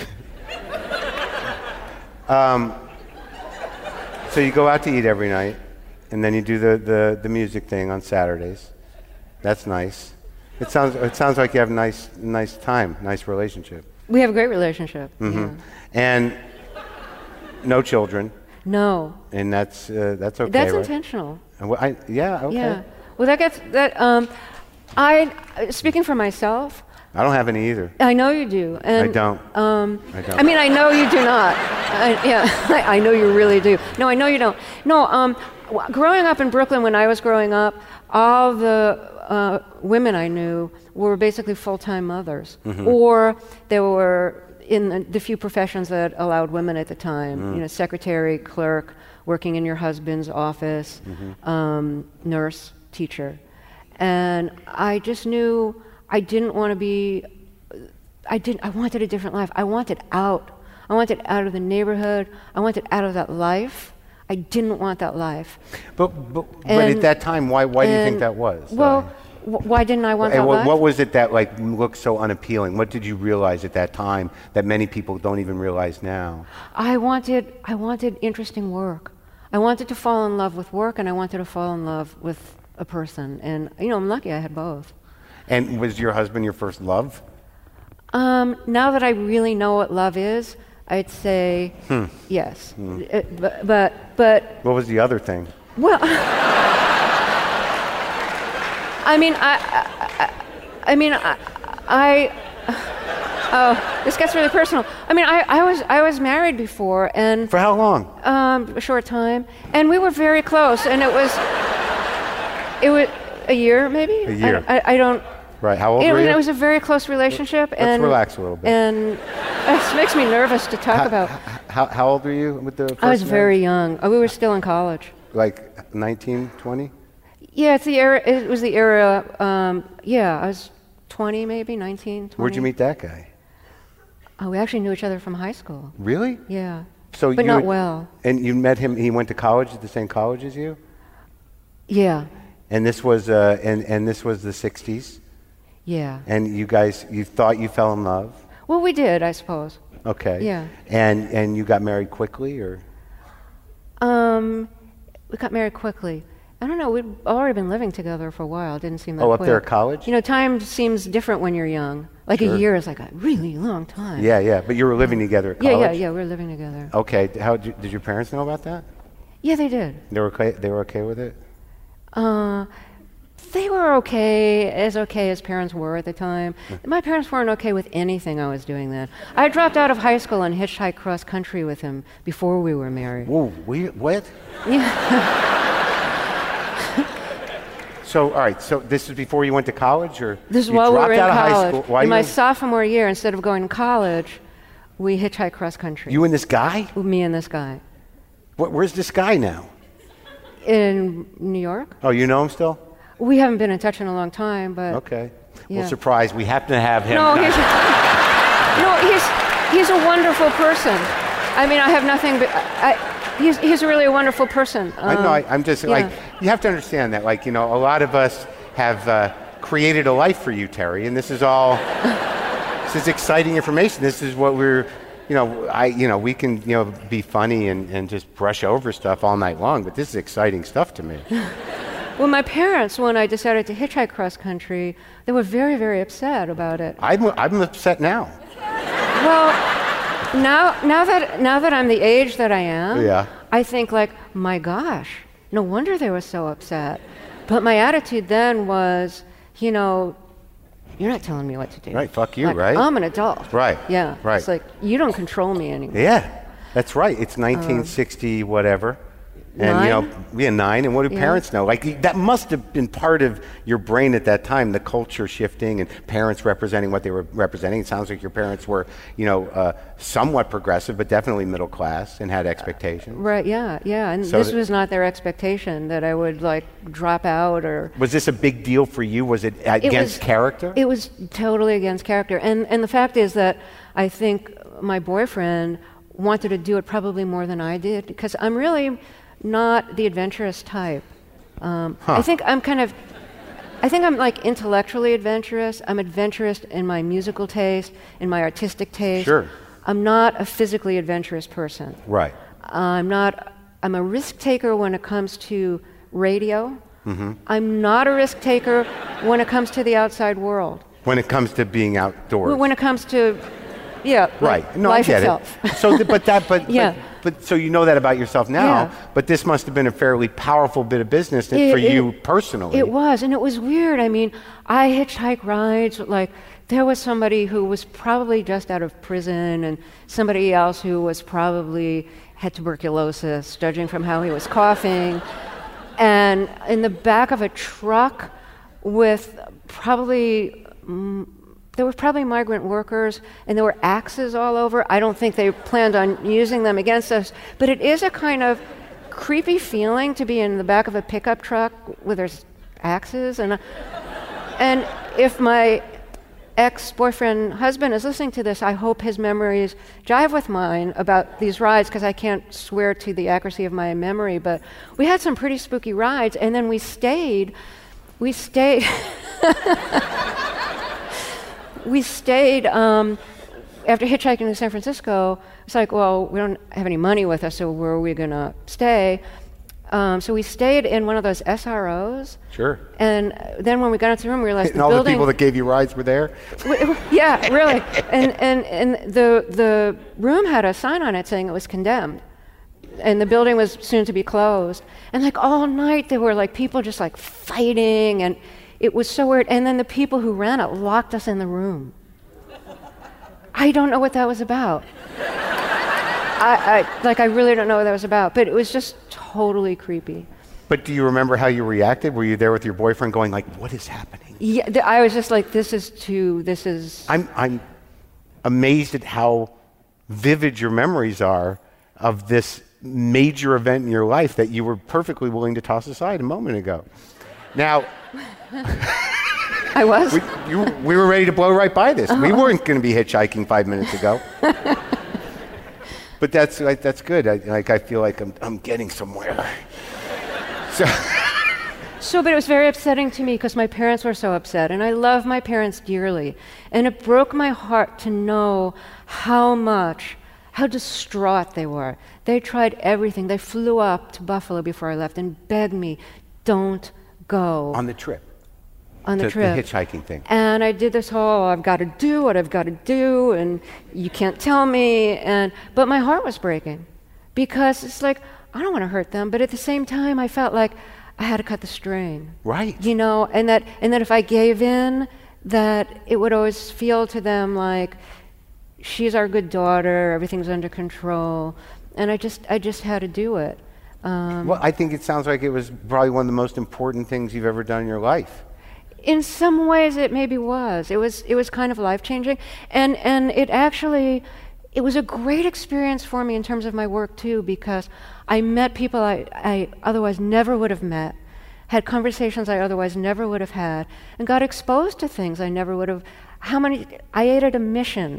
um, so you go out to eat every night, and then you do the, the, the music thing on Saturdays. That's nice. It sounds it sounds like you have a nice nice time, nice relationship. We have a great relationship. Mm-hmm. Yeah. And no children, No, and that's uh, that's okay. that's right? intentional. And wh- I, yeah, okay. Yeah. Well, that gets that. Um, I speaking for myself. I don't have any either. I know you do. And, I don't. Um, I don't. I mean, I know you do not. I, yeah, I, I know you really do. No, I know you don't. No, um, w- growing up in Brooklyn, when I was growing up, all the uh, women I knew were basically full-time mothers, Mm-hmm. or they were in the, the few professions that allowed women at the time. Mm. You know, secretary, clerk, working in your husband's office, Mm-hmm. um, nurse, teacher, and I just knew I didn't want to be. I didn't. I wanted a different life. I wanted out. I wanted out of the neighborhood. I wanted out of that life. I didn't want that life. But but, but And- at that time, why why do you think And- that was? Well, wh- why didn't I want And that what, life? what was it that like looked so unappealing? What did you realize at that time that many people don't even realize now? I wanted. I wanted interesting work. I wanted to fall in love with work, and I wanted to fall in love with a person. And you know, I'm lucky I had both. And was your husband your first love? Um, now that I really know what love is, I'd say yes. Uh, but, but but What was the other thing? well, I mean, I, I, I mean, I, I, oh, this gets really personal. I mean, I, I was I was married before, and For how long? um, a short time, and we were very close, and it was, it was a year maybe. A year. I, I, I don't. Right. How old It, were was- you? it was a very close relationship, Let's and relax a little bit. And it makes me nervous to talk how, about. how, how old were you with the first I was very marriage? young. Oh, we were still in college. Like nineteen, twenty? Yeah, it's the era. It was the era. Um, yeah, I was twenty, maybe nineteen, twenty. Where'd you meet that guy? Oh, we actually knew each other from high school. Really? Yeah, So but you not well. And you met him, he went to college at the same college as you? Yeah, And this was uh, and, and this was the sixties? yeah. And you guys, you thought you fell in love? Well, we did, I suppose. Okay. Yeah. And and you got married quickly, or? Um, we got married quickly. I don't know. We'd already been living together for a while. It didn't seem that Oh, up quick. there at college? You know, time seems different when you're young. Like Sure. a year is like a really long time. Yeah, yeah. But you were living together at Yeah, college. yeah, yeah. We were living together. Okay. How did, did your parents know about that? Yeah, they did. They were okay. They were okay with it. Uh, they were okay, as okay as parents were at the time. My parents weren't okay with anything I was doing then. I dropped out of high school and hitchhiked cross country with him before we were married. Whoa, we, what? Yeah. So, all right, so this is before you went to college, or This is you while we dropped were in out of high college. school? Why In my you, sophomore year, instead of going to college, we hitchhiked cross country. you and this guy? Me and this guy. What, where's this guy now? In New York? Oh, you know him still? We haven't been in touch in a long time, but... Okay. Yeah. Well, surprise, we happen to have him. No, he's, no, he's, he's a wonderful person. I mean, I have nothing but... I, he's, he's really a wonderful person. Um, I know, I, I'm just, yeah. like, you have to understand that, like, you know, a lot of us have uh, created a life for you, Terry, and this is all, this is exciting information. This is what we're, you know, I, you know, we can, you know, be funny and, and just brush over stuff all night long, but this is exciting stuff to me. Well, my parents, when I decided to hitchhike cross country, they were very, very upset about it. I'm, I'm upset now. Well, now, now that now that I'm the age that I am, Yeah. I think like, my gosh, no wonder they were so upset. But my attitude then was, you know, you're not telling me what to do. Right, fuck you, Like, right? I'm an adult. Right, Yeah. right. It's like, you don't control me anymore. Yeah, that's right. It's nineteen sixty whatever. And, you know, Nine? yeah, nine. And what do Yeah. parents know? Like, that must have been part of your brain at that time, the culture shifting and parents representing what they were representing. It sounds like your parents were, you know, uh, somewhat progressive, but definitely middle class and had expectations. Right, yeah, yeah. And So this that- was not their expectation, that I would like drop out or... Was this a big deal for you? Was it against was- character? It was totally against character. And and the fact is that I think my boyfriend wanted to do it probably more than I did, because I'm really not the adventurous type. Um, Huh. I think I'm kind of, I think I'm like intellectually adventurous. I'm adventurous in my musical taste, in my artistic taste. Sure. I'm not a physically adventurous person. Right. I'm not, I'm a risk taker when it comes to radio. Mm-hmm. I'm not a risk taker when it comes to the outside world. When it comes to being outdoors. When it comes to, yeah, Right. like No, life I get itself. it. So, th- but that, but, Yeah. but, but, so you know that about yourself now. Yeah. But this must have been a fairly powerful bit of business that- for It- you it- personally. It was, and it was weird. I mean, I hitchhike rides. Like, there was somebody who was probably just out of prison, and somebody else who was probably had tuberculosis, judging from how he was coughing, and in the back of a truck with probably. Mm, There were probably migrant workers, and there were axes all over. I don't think they planned on using them against us, but it is a kind of creepy feeling to be in the back of a pickup truck where there's axes. And, and if my ex-boyfriend husband is listening to this, I hope his memories jive with mine about these rides, because I can't swear to the accuracy of my memory, but we had some pretty spooky rides, and then we stayed, we stayed... We stayed, um, after hitchhiking to San Francisco, it's like, well, we don't have any money with us, so where are we going to stay? Um, so we stayed in one of those S R Os. Sure. And then when we got into the room, we realized And the all building... the people that gave you rides were there? W- yeah, really. And, and, and the, the room had a sign on it saying it was condemned. And the building was soon to be closed. And like all night, there were like people just like fighting, and it was so weird. And then the people who ran it locked us in the room. I don't know what that was about. I, I like I really don't know what that was about, but it was just totally creepy. But do you remember how you reacted? Were you there with your boyfriend going like, what is happening? Yeah, th- I was just like, this is too, this is... I'm, I'm amazed at how vivid your memories are of this major event in your life that you were perfectly willing to toss aside a moment ago. Now... I was? We, you, we were ready to blow right by this. We weren't going to be hitchhiking five minutes ago. But that's like, that's good. I, like I feel like I'm I'm getting somewhere. So, So, but it was very upsetting to me because my parents were so upset, and I love my parents dearly. And it broke my heart to know how much, how distraught they were. They tried everything. They flew up to Buffalo before I left and begged me, don't go. on the trip. on the to trip. The hitchhiking thing. And I did this whole, I've got to do what I've got to do, and you can't tell me. And but my heart was breaking because it's like, I don't want to hurt them. But at the same time, I felt like I had to cut the string. Right. You know, and that and that if I gave in, that it would always feel to them like she's our good daughter, everything's under control, and I just I just had to do it. Um, Well, I think it sounds like it was probably one of the most important things you've ever done in your life. In some ways, it maybe was. It was it was kind of life changing, and and it actually it was a great experience for me in terms of my work too, because I met people I, I otherwise never would have met, had conversations I otherwise never would have had, and got exposed to things I never would have. How many? I ate at a mission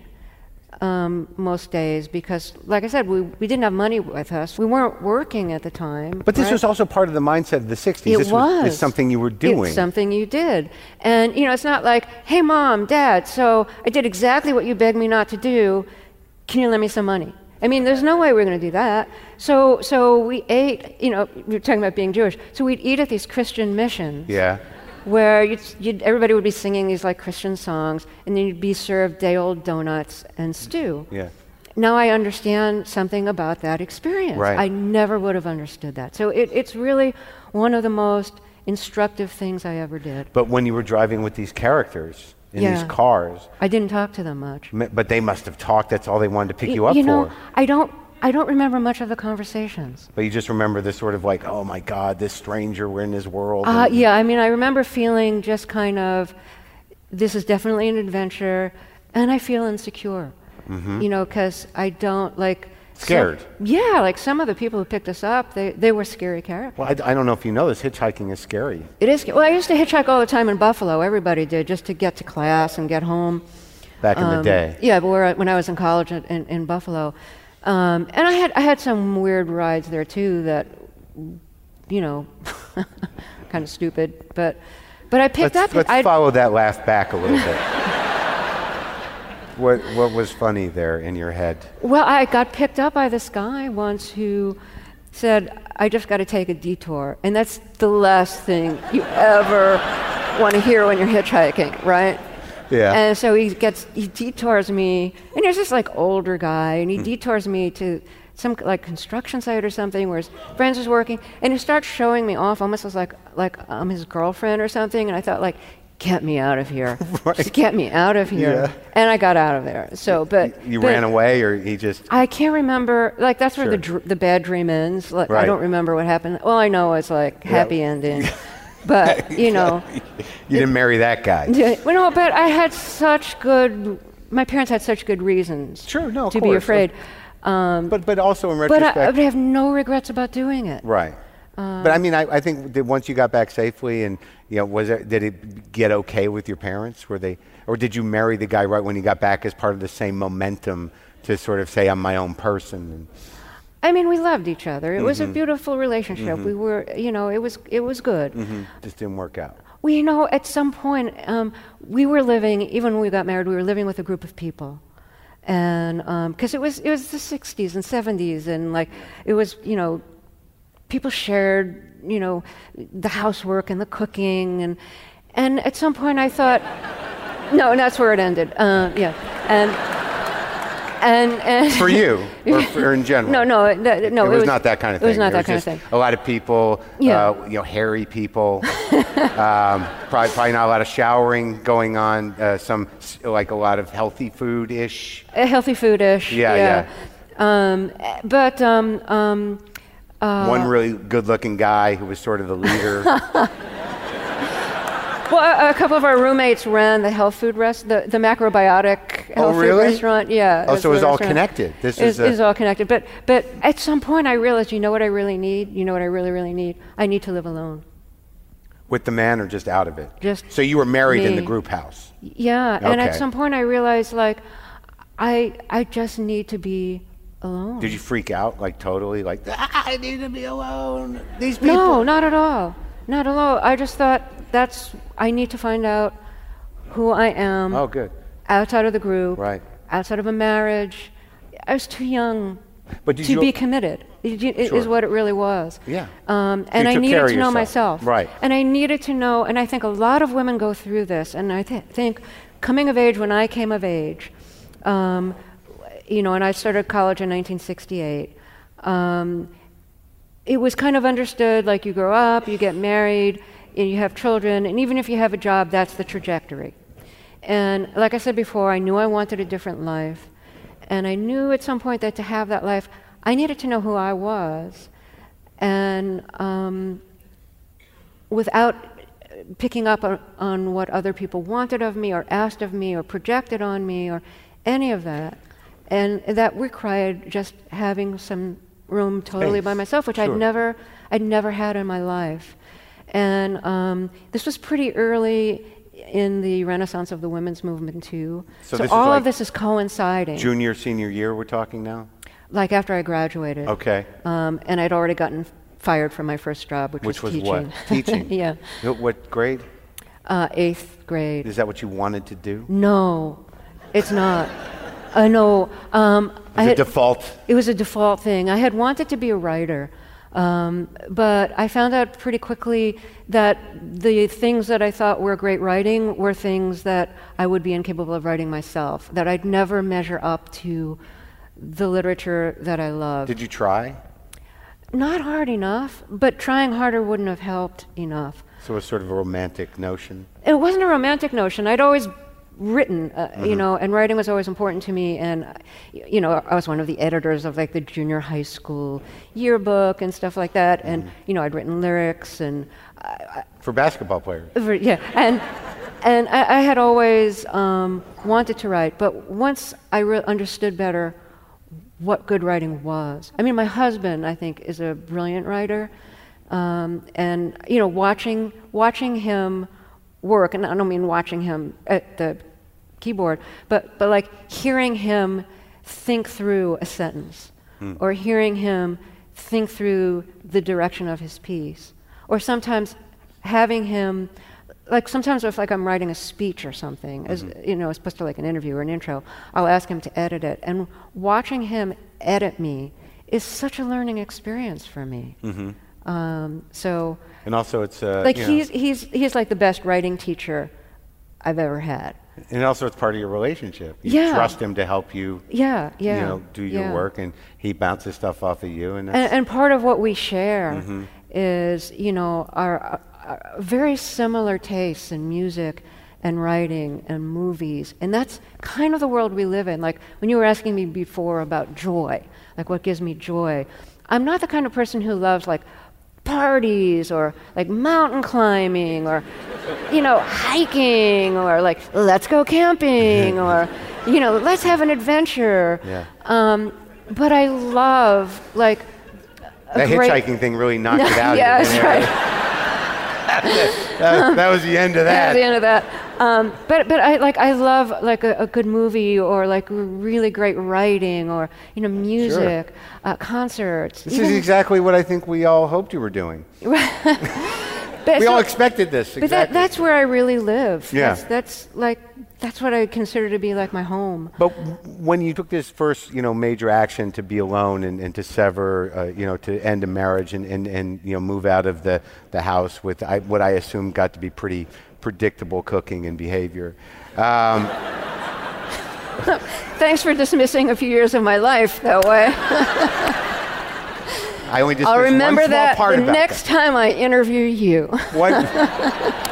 um, most days because, like I said, we we didn't have money with us. We weren't working at the time. But this right? was also part of the mindset of the sixties. It this was. It's something you were doing. It's something you did. And, you know, it's not like, hey, Mom, Dad, so I did exactly what you begged me not to do. Can you lend me some money? I mean, there's no way we're going to do that. So so we ate, you know, we were talking about being Jewish. So we'd eat at these Christian missions. Yeah. Where you'd, you'd, everybody would be singing these, like, Christian songs, and then you'd be served day-old donuts and stew. Yeah. Now I understand something about that experience. Right. I never would have understood that. So it, it's really one of the most instructive things I ever did. But when you were driving with these characters in Yeah. these cars, I didn't talk to them much. m- but they must have talked. That's all they wanted to pick Y- you up you know, for. I don't. I don't remember much of the conversations. But you just remember this sort of like, oh my God, this stranger, we're in this world. Uh, and- yeah, I mean, I remember feeling just kind of, this is definitely an adventure, and I feel insecure. Mm-hmm. You know, because I don't like. Scared. Some, yeah, like some of the people who picked us up, they they were scary characters. Well, I, I don't know if you know this, hitchhiking is scary. It is. Well, I used to hitchhike all the time in Buffalo. Everybody did, just to get to class and get home. Back in the Um, day. Yeah, but where I, when I was in college in, in, in Buffalo, um, and I had I had some weird rides there too that, you know, kind of stupid. But but I picked Let's, up. let's I'd- follow that laugh back a little bit. What what was funny there in your head? Well, I got picked up by this guy once who said, "I just got to take a detour," and that's the last thing you ever want to hear when you're hitchhiking, right? Yeah. And so he gets, he detours me, and he's this like older guy, and he Hmm. detours me to some like construction site or something where his friends was working, and he starts showing me off almost as like like I'm his girlfriend or something, and I thought like, get me out of here, Right. just get me out of here, Yeah. and I got out of there. So, but You but ran away, or he just? I can't remember. Like that's where Sure. the dr- the bad dream ends. Like, I Right. don't remember what happened. All I know is like happy ending, but you know. You didn't marry that guy. Yeah, well, no, but I had such good. My parents had such good reasons. Sure, no, of to be course. afraid. Um, But but also in but retrospect, I, but I have no regrets about doing it. right. but I mean, I, I think that once you got back safely, and you know, was it, did it get okay with your parents? Were they, or did you marry the guy right when you got back as part of the same momentum to sort of say, I'm my own person? And, I mean, we loved each other. It was Mm-hmm. a beautiful relationship. We were, you know, it was it was good. mhm, just didn't work out. Well, you know, at some point, um, we were living, even when we got married, we were living with a group of people. And, because it was it was the sixties and seventies, and like, it was, you know, people shared, you know, the housework and the cooking. And, and at some point I thought, no, and that's where it ended. Uh, yeah. And, and, and For you, or, for, or in general? No, no, it- that- no. it was, not that kind of thing. It was not There that kind of just thing. A lot of people, Yeah. uh, you know, hairy people. um, probably, probably not a lot of showering going on. Uh, some s- like a lot of healthy food-ish. A healthy food-ish. Yeah, yeah. Um, but um, um, uh, One really good-looking guy who was sort of the leader. well, a, a couple of our roommates ran the health food rest, the, the macrobiotic Oh, health food really? restaurant. Yeah. Oh, was so it was the all restaurant. connected. This It's, is a- it's all connected. But but at some point I realized, you know what I really need? You know what I really, really need? I need to live alone. With the man, or just out of it? Just So you were married in the me. group house. Yeah. And at Okay. some point I realized, like, I I just need to be alone. Did you freak out, like totally, like, "Ah, I need to be alone? These people. No, not at all. Not at all. I just thought that's, I need to find out who I am Oh, good. outside of the group, Right. outside of a marriage. I was too young But did to you be committed. It, it Sure. is what it really was. Yeah. Um, So and you I took care needed of to know yourself. myself. Right. And I needed to know, and I think a lot of women go through this, and I th- think coming of age, when I came of age, um, you know, and I started college in nineteen sixty-eight, um, it was kind of understood, like you grow up, you get married, and you have children, and even if you have a job, that's the trajectory. And like I said before, I knew I wanted a different life. And I knew at some point that to have that life, I needed to know who I was. And um, without picking up on, on what other people wanted of me or asked of me or projected on me or any of that. And that required just having some room totally Space. by myself, which Sure. I'd never, I'd never had in my life. And um, this was pretty early in the renaissance of the women's movement too. So So, this is all like of this is coinciding. Junior, senior year, we're talking now? Like after I graduated. Okay. Um, and I'd already gotten fired from my first job, which, Which was teaching. what? Teaching? Yeah. What- What grade? Uh, eighth grade. Is that what you wanted to do? No, it's not. I know. Um, I Is it had, default? It was a default thing. I had wanted to be a writer, um, but I found out pretty quickly that the things that I thought were great writing were things that I would be incapable of writing myself, that I'd never measure up to the literature that I love. Did you try? Not hard enough, but trying harder wouldn't have helped enough. So it was sort of a romantic notion. It wasn't a romantic notion. I'd always written, uh, Mm-hmm. you know, and writing was always important to me. And, uh, y- you know, I was one of the editors of like the junior high school yearbook and stuff like that. And, Mm-hmm. you know, I'd written lyrics and, I, For basketball players. I, yeah, and and I, I had always um, wanted to write. But once I re- understood better what good writing was, I mean, my husband, I think, is a brilliant writer. Um, and, you know, watching watching him work, and I don't mean watching him at the keyboard, but, but like hearing him think through a sentence, Hmm. or hearing him think through the direction of his piece, or sometimes having him, like sometimes if like I'm writing a speech or something, as you know, as opposed to like an interview or an intro, I'll ask him to edit it, and watching him edit me is such a learning experience for me. Mm-hmm. Um, so, And also it's... Uh, like you know, he's he's he's like the best writing teacher I've ever had. and also it's part of your relationship. You Yeah. trust him to help you, Yeah, yeah. you know, do your yeah. work, and he bounces stuff off of you. And, that's, And, and part of what we share Mhm. is, you know, our, our, our very similar tastes in music and writing and movies. And that's kind of the world we live in. Like when you were asking me before about joy, like what gives me joy, I'm not the kind of person who loves like parties or like mountain climbing or, you know, hiking or like let's go camping or, you know, let's have an adventure. Yeah. Um, but I love like a that great- hitchhiking thing really knocked it out Yeah, of you. that's right. that, that was the end of That's that. the end of that. Um, but but I like I love like a, a good movie or like really great writing or you know music, uh, concerts. This even- is exactly what I think we all hoped you were doing. but We so- all expected this. But Exactly. that, that's where I really live. Yeah. That's, that's like that's what I consider to be like my home. But w- when you took this first, you know, major action to be alone and, and to sever, uh, you know, to end a marriage and, and, and you know, move out of the, the house with I, what I assume got to be pretty predictable cooking and behavior. Um, Thanks for dismissing a few years of my life that way. I only dismissed I'll remember one small that part the about next time I interview you. that. What?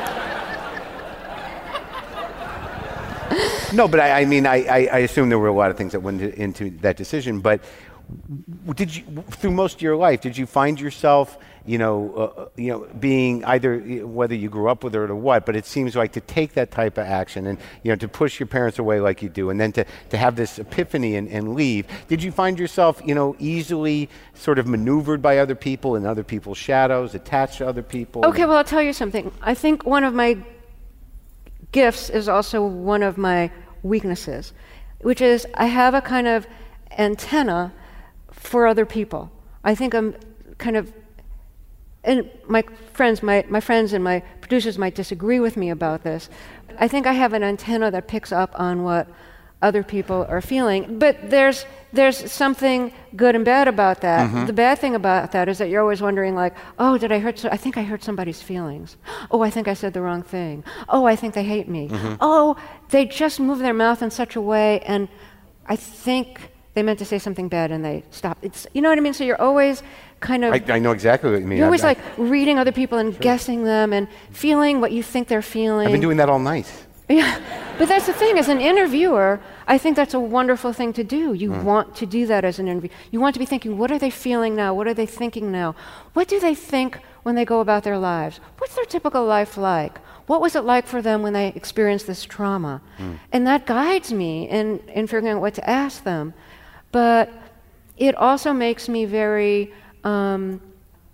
No, but I, I mean, I, I, I assume there were a lot of things that went into that decision. But w- did you, through most of your life, did you find yourself, you know, uh, you know, being either whether you grew up with it or what? But it seems like to take that type of action and you know to push your parents away like you do, and then to, to have this epiphany and, and leave. Did you find yourself, you know, easily sort of maneuvered by other people and other people's shadows, attached to other people? Okay, well, I'll tell you something. I think one of my gifts is also one of my weaknesses, which is I have a kind of antenna for other people. I think I'm kind of, and my friends, my, my friends and my producers might disagree with me about this. I think I have an antenna that picks up on what other people are feeling. But there's there's something good and bad about that. Mm-hmm. The bad thing about that is that you're always wondering, like, oh, did I hurt? So- I think I hurt somebody's feelings. Oh, I think I said the wrong thing. Oh, I think they hate me. Mm-hmm. Oh, they just move their mouth in such a way, and I think they meant to say something bad and they stopped. It's, you know what I mean? So you're always kind of... I, I know exactly what you mean. You're always I, like reading other people and sure. guessing them and feeling what you think they're feeling. I've been doing that all night. Yeah, but that's the thing. As an interviewer, I think that's a wonderful thing to do. You mm. want to do that as an interview. You want to be thinking, what are they feeling now? What are they thinking now? What do they think when they go about their lives? What's their typical life like? What was it like for them when they experienced this trauma? Mm. And that guides me in, in figuring out what to ask them. But it also makes me very... Um,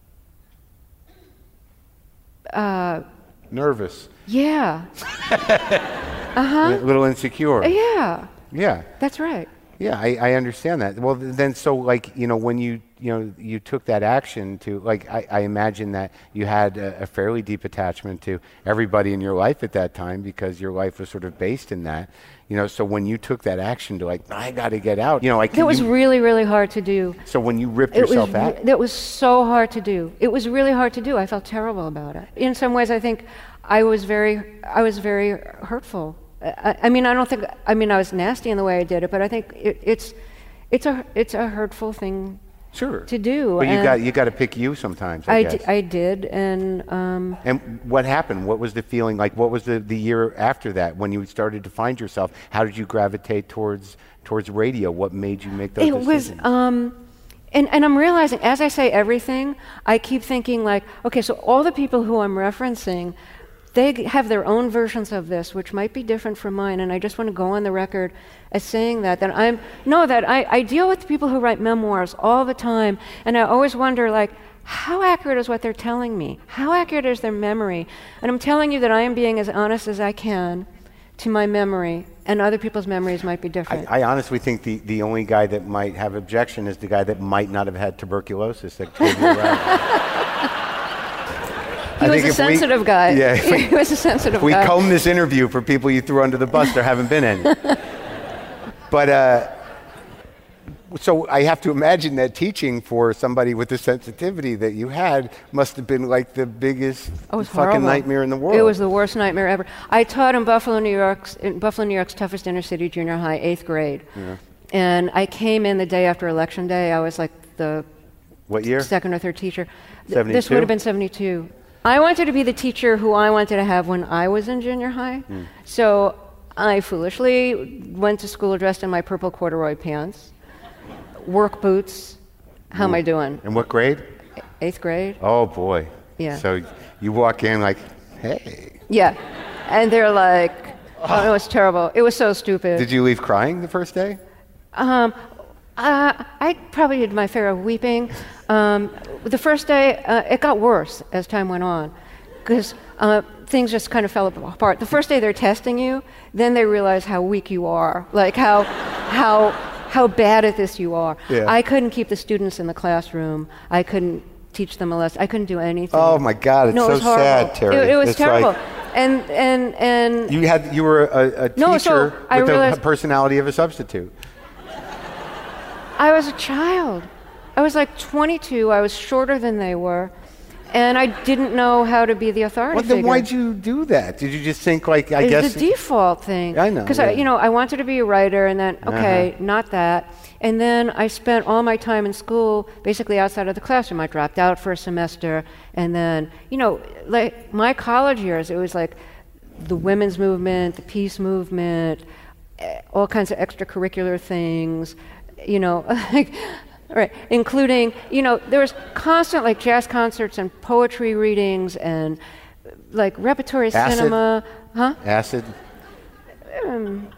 uh, nervous. Yeah. uh-huh. A little insecure. Uh, yeah. Yeah. That's right. Yeah, I, I understand that. Well, then, so like, you know, when you, you know, you took that action to, like, I, I imagine that you had a, a fairly deep attachment to everybody in your life at that time because your life was sort of based in that. You know, so when you took that action to, like, I got to get out, you know, like... It was you, really, really hard to do. So when you ripped yourself out? It was so hard to do. It was really hard to do. I felt terrible about it. In some ways, I think I was very, I was very hurtful. I, I mean, I don't think, I mean, I was nasty in the way I did it, but I think it, it's, it's a, it's a hurtful thing sure. to do. But you got, you got to pick you sometimes, I, I guess. D- I did, and... Um, and what happened? What was the feeling like? What was the, the year after that when you started to find yourself? How did you gravitate towards towards radio? What made you make those it decisions? It was... Um, And, and I'm realizing, as I say everything, I keep thinking like, okay, so all the people who I'm referencing, they g- have their own versions of this, which might be different from mine, and I just want to go on the record as saying that. That I'm, no, that I, I deal with people who write memoirs all the time, and I always wonder, like, how accurate is what they're telling me? How accurate is their memory? And I'm telling you that I am being as honest as I can to my memory, and other people's memories might be different. I, I honestly think the, the only guy that might have objection is the guy that might not have had tuberculosis that told you around. He I was a sensitive we, guy. Yeah, he was a sensitive we guy. We comb this interview for people you threw under the bus. There haven't been any. But uh, so I have to imagine that teaching for somebody with the sensitivity that you had must have been like the biggest oh, fucking horrible. nightmare in the world. It was the worst nightmare ever. I taught in Buffalo, New York's in Buffalo, New York's toughest inner city junior high, eighth grade. Yeah. And I came in the day after election day. I was like the what year? second or third teacher. seventy-two? This would have been seventy-two. I wanted to be the teacher who I wanted to have when I was in junior high. Mm. So I foolishly went to school dressed in my purple corduroy pants, work boots. How Ooh. Am I doing? In what grade? Eighth grade. Oh, boy. Yeah. So you walk in like, hey. Yeah. And they're like, oh, it was terrible. It was so stupid. Did you leave crying the first day? Um, uh, I probably did my fair of weeping. Um, the first day, uh, it got worse as time went on, because uh, things just kind of fell apart. The first day they're testing you, then they realize how weak you are, like how, how, how bad at this you are. Yeah. I couldn't keep the students in the classroom. I couldn't teach them a lesson. I couldn't do anything. Oh my God, it's no, so it was sad, Terry. It, it was it's terrible. Like and and and you had you were a, a no, teacher so I with realized, the personality of a substitute. I was a child. I was like twenty-two. I was shorter than they were, and I didn't know how to be the authority well, then figure. Why'd you do that? Did you just think like I it's guess the default thing? I know because yeah. I, you know, I wanted to be a writer, and then okay, uh-huh. not that. And then I spent all my time in school basically outside of the classroom. I dropped out for a semester, and then you know, like my college years, it was like the women's movement, the peace movement, all kinds of extracurricular things. You know, like. Right, including, you know, there was constant like jazz concerts and poetry readings and like repertory Acid? cinema. Huh? Acid? Um.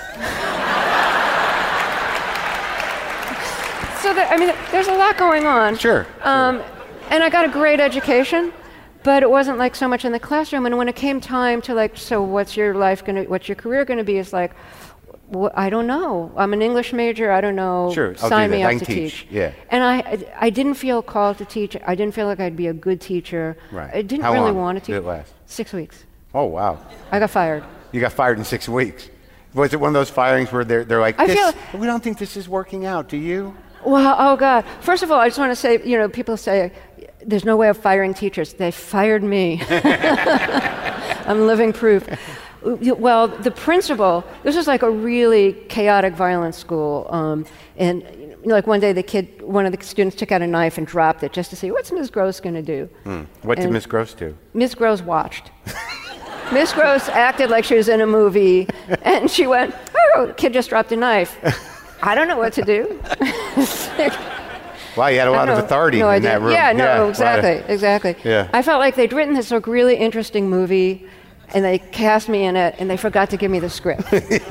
So, there, I mean, there's a lot going on. Sure. Um, sure. And I got a great education, but it wasn't like so much in the classroom. And when it came time to like, so what's your life going to, what's your career going to be? It's like, Well, I don't know. I'm an English major. I don't know. Sure, I'll Sign do me that. up I to can teach. teach. Yeah. And I, I, I didn't feel called to teach. I didn't feel like I'd be a good teacher. Right. I didn't How really long want to teach. did it last? Six weeks. Oh wow. I got fired. You got fired in six weeks. Was it one of those firings where they're they're like, I this, feel, we don't think this is working out, do you? Well, oh God. First of all, I just want to say, you know, people say there's no way of firing teachers. They fired me. I'm living proof. Well, the principal, this was like a really chaotic, violent school. Um, and you know, like one day the kid, one of the students took out a knife and dropped it just to see, what's Miz Gross going to do? Mm. What and did Miz Gross do? Miz Gross watched. Miz Gross acted like she was in a movie, and she went, oh, the kid just dropped a knife. I don't know what to do. Wow, you had a lot of authority no in idea. that room. Yeah, no, yeah, exactly, of, exactly. Yeah. I felt like they'd written this like really interesting movie, and they cast me in it, and they forgot to give me the script.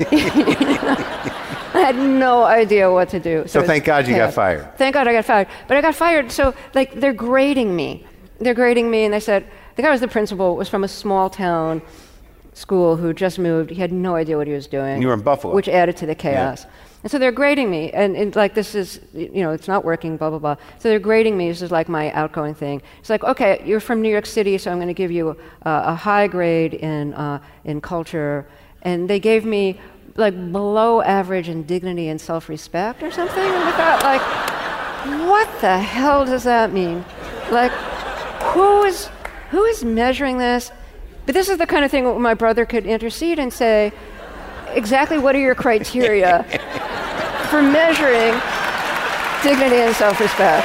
I had no idea what to do. So, so thank God you chaos. got fired. Thank God I got fired. But I got fired, so like they're grading me. They're grading me, and they said, the guy who was the principal was from a small town school who just moved. He had no idea what he was doing. And you were in Buffalo. Which added to the chaos. Yeah. And so they're grading me, and, and like this is, you know, it's not working, blah, blah, blah. So they're grading me. This is like my outgoing thing. It's like, okay, you're from New York City, so I'm going to give you a, a high grade in uh, in culture. And they gave me like below average in dignity and self-respect or something. And I thought, like, what the hell does that mean? Like, who is who is measuring this? But this is the kind of thing where my brother could intercede and say, exactly what are your criteria for measuring dignity and self-respect?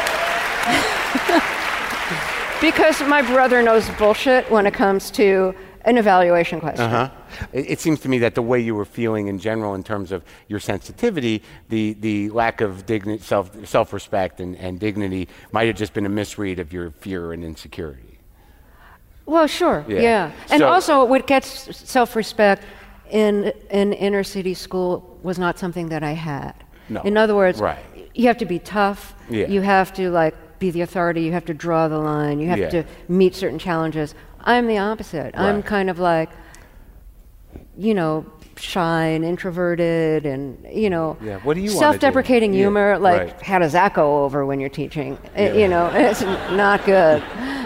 Because my brother knows bullshit when it comes to an evaluation question. Uh-huh. It, it seems to me that the way you were feeling in general in terms of your sensitivity, the, the lack of digni- self, self-respect and, and dignity might have just been a misread of your fear and insecurity. Well, sure, yeah. yeah. And so, also what gets self-respect in an inner city school was not something that I had. No. In other words, right. you have to be tough. Yeah. You have to like be the authority. You have to draw the line. You have yeah. to meet certain challenges. I'm the opposite. Right. I'm kind of like, you know, shy and introverted and, you know, yeah. what do you self-deprecating do? humor. Yeah. Like, right. how does that go over when you're teaching? Yeah. It, you know, it's not good.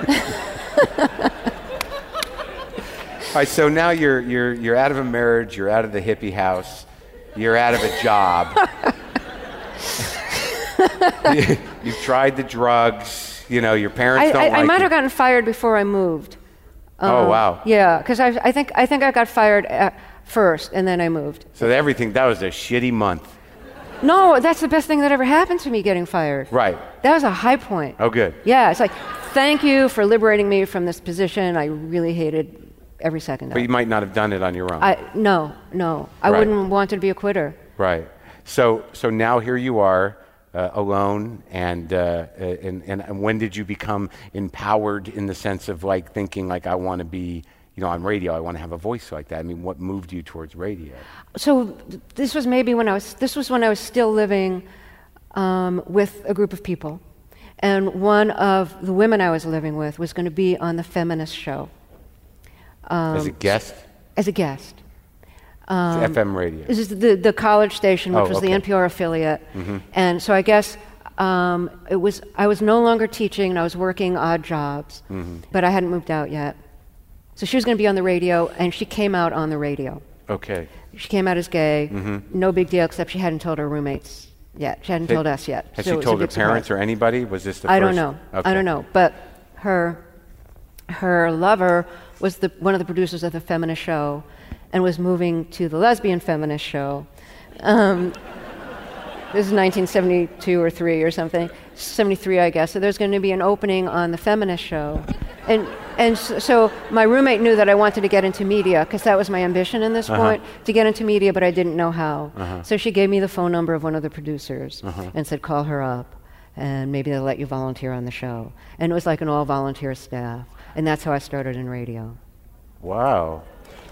All right, so now you're you're you're out of a marriage, you're out of the hippie house, you're out of a job. you, you've tried the drugs, you know, your parents I, don't I, like I might you. have gotten fired before I moved. Um, oh wow! Yeah, because I I think I think I got fired at first, and then I moved. So everything that was a shitty month. No, that's the best thing that ever happened to me, getting fired. Right. That was a high point. Oh, good. Yeah, it's like, thank you for liberating me from this position. I really hated every second of it. But you might not have done it on your own. I, no, no. I Right. wouldn't want to be a quitter. Right. So so now here you are, uh, alone, and, uh, and and and when did you become empowered in the sense of like thinking like I want to be, you know, on radio, I want to have a voice like that? I mean, what moved you towards radio? So th- this was maybe when I was, this was when I was still living um, with a group of people. And one of the women I was living with was going to be on the Feminist Show. Um, As a guest? As a guest. Um, F M radio. This is the, the college station, which Oh, was okay. the N P R affiliate. Mm-hmm. And so I guess um, it was, I was no longer teaching and I was working odd jobs, Mm-hmm. but I hadn't moved out yet. So she was going to be on the radio, and she came out on the radio. Okay. She came out as gay. Mm-hmm. No big deal, except she hadn't told her roommates yet. She hadn't Had- told us yet. Has so she it was a told her big parents surprise. or anybody? Was this the I first? don't know. Okay. I don't know. But her her lover was the one of the producers of the Feminist Show, and was moving to the Lesbian Feminist Show. Um, this is nineteen seventy-two or three or something, seventy-three, I guess. So there's going to be an opening on the Feminist Show, and and so, so my roommate knew that I wanted to get into media because that was my ambition in this Uh-huh. point, to get into media, but I didn't know how. Uh-huh. So she gave me the phone number of one of the producers Uh-huh. and said, call her up, and maybe they'll let you volunteer on the show. And it was like an all-volunteer staff, and that's how I started in radio. Wow.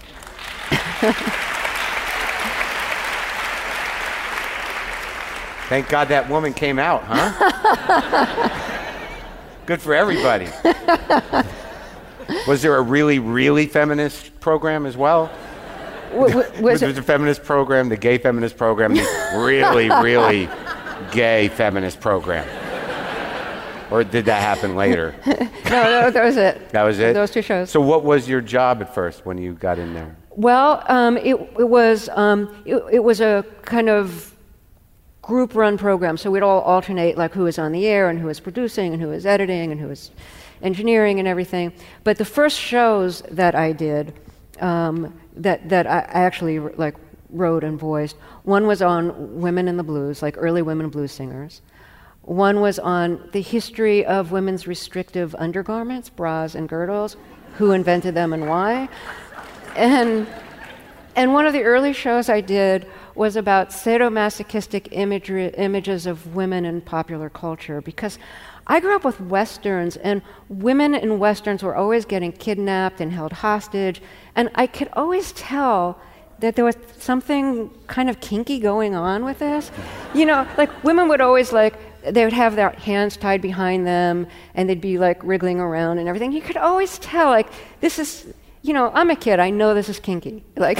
Thank God that woman came out, huh? Good for everybody. Was there a really, really feminist program as well? W- w- was There it, was a feminist program, the gay feminist program, the really, really gay feminist program. Or did that happen later? no, no, that was it. That was it? Those two shows. So what was your job at first when you got in there? Well, um, it, it was um, it, it was a kind of group-run program. So we'd all alternate, like who was on the air and who was producing and who was editing and who was engineering and everything. But the first shows that I did, um, that that I actually like wrote and voiced. One was on women in the blues, like early women blues singers. One was on the history of women's restrictive undergarments, bras and girdles, who invented them and why. And and one of the early shows I did was about sadomasochistic imagery, images of women in popular culture, because I grew up with Westerns, and women in Westerns were always getting kidnapped and held hostage, and I could always tell that there was something kind of kinky going on with this. You know, like women would always like, they would have their hands tied behind them, and they'd be like wriggling around and everything. You could always tell, like, this is, you know, I'm a kid, I know this is kinky. Like,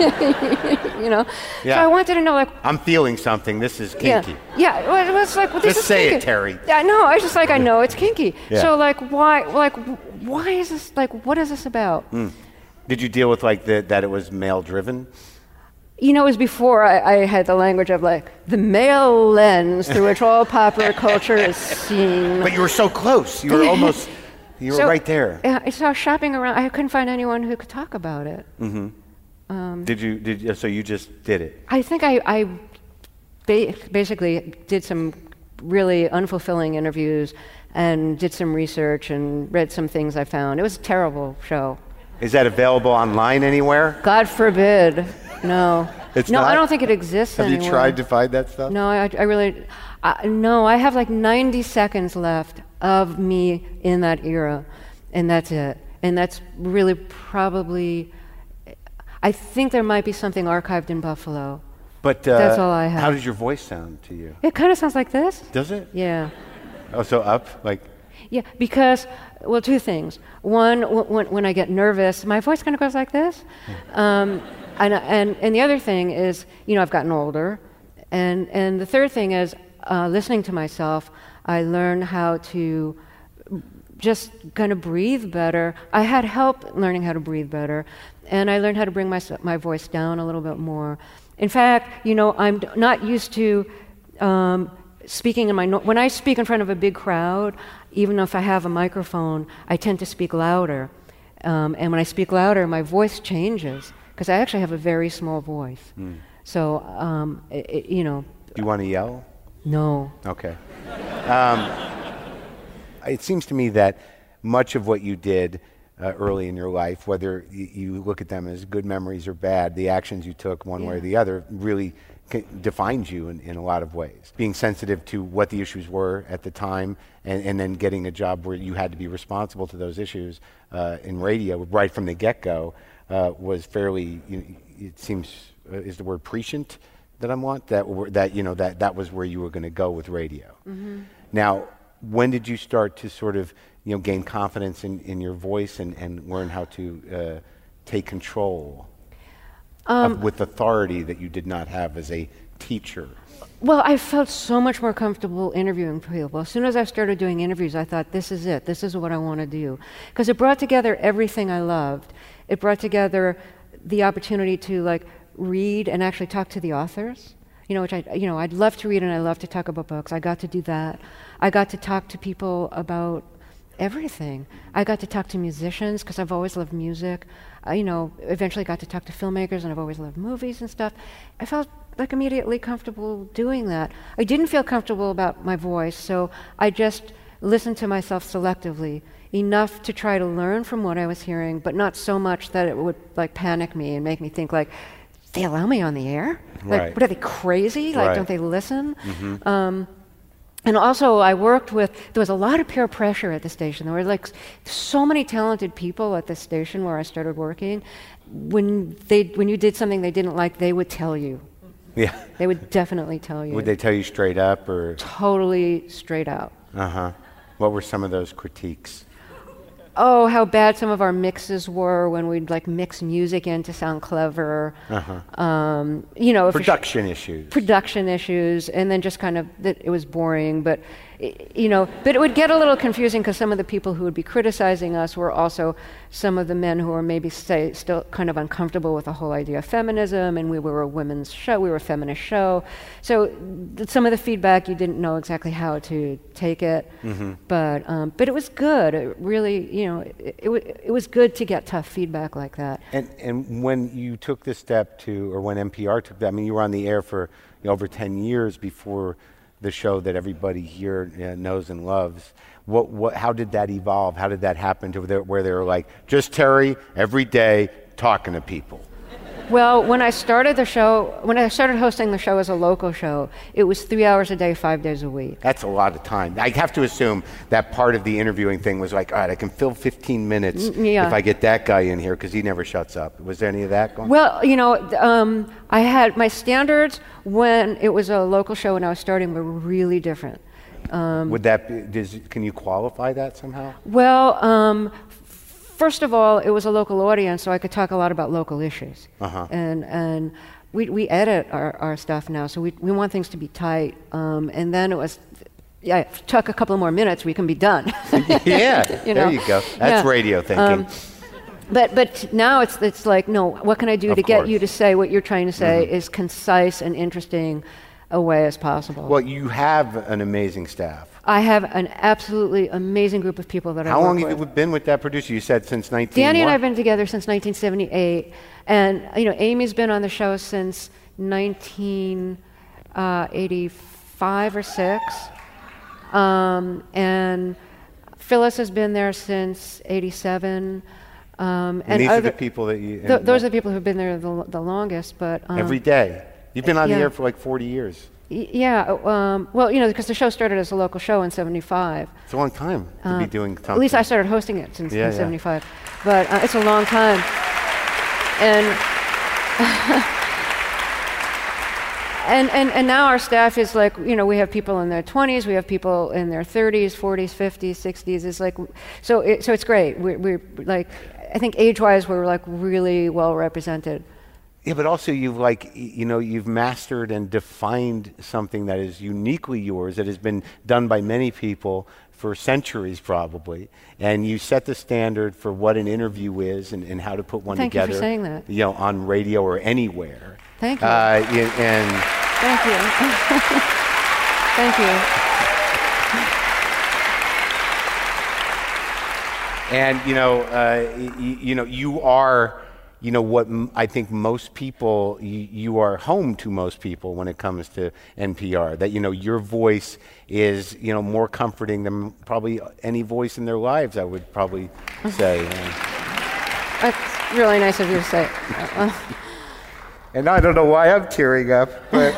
you know? Yeah. So I wanted to know, like... I'm feeling something, this is kinky. Yeah, yeah. Well, it was like, well, this Just is say kinky. it, Terry. Yeah, no, I was just like, I know it's kinky. Yeah. So like, why, like, why is this, like, what is this about? Mm. Did you deal with like the, that it was male-driven? You know, it was before I, I had the language of like, the male lens through which all popular culture is seen. But you were so close, you were almost... You were so, right there. Yeah, so I was shopping around. I couldn't find anyone who could talk about it. Mm-hmm. Um, did you? Did you, so you just did it? I think I, I ba- basically did some really unfulfilling interviews and did some research and read some things I found. It was a terrible show. Is that available online anywhere? God forbid. No. It's no, not? I don't think it exists Have anywhere. you tried to find that stuff? No, I, I really, I, no, I have like ninety seconds left of me in that era, and that's it. And that's really probably, I think there might be something archived in Buffalo. But uh, that's all I have. How does your voice sound to you? It kind of sounds like this. Does it? Yeah. Oh, so up? Like? Yeah, because, well, two things. One, w- when, when I get nervous, my voice kind of goes like this. Um, and, and, and the other thing is, you know, I've gotten older. And, and the third thing is, uh, listening to myself, I learned how to just kind of breathe better. I had help learning how to breathe better, and I learned how to bring my, my voice down a little bit more. In fact, you know, I'm not used to um, speaking in my... No- when I speak in front of a big crowd, even if I have a microphone, I tend to speak louder. Um, and when I speak louder, my voice changes, because I actually have a very small voice. Mm. So, um, it, it, you know... Do you want to yell? No. Okay. Um, it seems to me that much of what you did uh, early in your life, whether y- you look at them as good memories or bad, the actions you took one yeah. way or the other really c- defines you in, in a lot of ways. Being sensitive to what the issues were at the time, and, and then getting a job where you had to be responsible to those issues uh, in radio right from the get-go uh, was fairly, you know, it seems, uh, is the word prescient that I want, that that you know that that was where you were going to go with radio. Mm-hmm. Now, when did you start to sort of you know gain confidence in, in your voice and, and learn how to uh, take control um, of, with authority that you did not have as a teacher? Well, I felt so much more comfortable interviewing people. As soon as I started doing interviews, I thought, this is it. This is what I want to do. Because it brought together everything I loved. It brought together the opportunity to like read and actually talk to the authors, you know, which I, you know, I'd love to read and I love to talk about books. I got to do that. I got to talk to people about everything. I got to talk to musicians because I've always loved music. I, you know, eventually got to talk to filmmakers, and I've always loved movies and stuff. I felt like immediately comfortable doing that. I didn't feel comfortable about my voice, so I just listened to myself selectively, enough to try to learn from what I was hearing, but not so much that it would like panic me and make me think like, they allow me on the air? Like, right. What are they, crazy? Like, right. don't they listen? Mm-hmm. Um, and also, I worked with, there was a lot of peer pressure at the station. There were like so many talented people at the station where I started working. When they, when you did something they didn't like, they would tell you. Yeah. They would definitely tell you. Would they tell you straight up, or? Totally straight out. Uh-huh. What were some of those critiques? Oh, how bad some of our mixes were when we'd like mix music in to sound clever. Uh-huh. Um, you know, production sh- issues. Production issues, and then just kind of that it was boring. But you know, but it would get a little confusing because some of the people who would be criticizing us were also some of the men who were maybe say, still kind of uncomfortable with the whole idea of feminism, and we were a women's show, we were a feminist show. So th- some of the feedback, you didn't know exactly how to take it, mm-hmm. but um, but it was good. It really, you know, it, it, w- it was good to get tough feedback like that. And and when you took the step to, or when N P R took that, I mean, you were on the air for you know, over ten years before the show that everybody here uh, knows and loves. What what? How did that evolve? How did that happen to where, where they were like, just Terry every day talking to people? Well, when I started the show, when I started hosting the show as a local show, it was three hours a day, five days a week. That's a lot of time. I have to assume that part of the interviewing thing was like, all right, I can fill fifteen minutes Mm, yeah. if I get that guy in here because he never shuts up. Was there any of that going on? Well, you know, th- um, I had my standards when it was a local show and I was starting were really different. Um, Would that be, does, can you qualify that somehow? well, um, first of all, it was a local audience, so I could talk a lot about local issues. Uh-huh. And and we we edit our, our stuff now, so we we want things to be tight. Um, and then it was, yeah, if it took a couple more minutes, we can be done. Yeah, You know? there you go. That's Yeah. radio thinking. Um, But but now it's it's like, no, what can I do Of to get course. you to say what you're trying to say Mhm. is concise and interesting a way as possible. Well, you have an amazing staff. I have an absolutely amazing group of people that I How work long with. have you been with that producer? You said since nineteen. Danny and I what? have been together since nineteen seventy-eight, and you know Amy's been on the show since nineteen eighty-five or six, um, and Phyllis has been there since eighty-seven. Um, And these other, are the people that you. th- those are the people who've been there the, the longest. But um, every day. You've been on the yeah. air for like forty years. y- yeah, uh, um, well, you know, because the show started as a local show in seventy-five. It's a long time to Uh, be doing something. At least I started hosting it since Yeah, in yeah. seventy-five, but uh, it's a long time. And, and and and now our staff is like, you know, we have people in their twenties, we have people in their thirties, forties, fifties, sixties. It's like, so it, so it's great. We're, we're like, I think age-wise, we're like really well represented. Yeah, but also you've like y- you know you've mastered and defined something that is uniquely yours that has been done by many people for centuries probably, and you set the standard for what an interview is and, and how to put one Thank you for together. saying that. You know, on radio or anywhere. Thank you. Uh, y- and Thank you. Thank you. and you know uh, y- you know you are. You know what m- I think most people, you, you are home to most people when it comes to N P R. That, you know, your voice is, you know, more comforting than probably any voice in their lives, I would probably say. That's really nice of you to say. Uh, And I don't know why I'm tearing up, but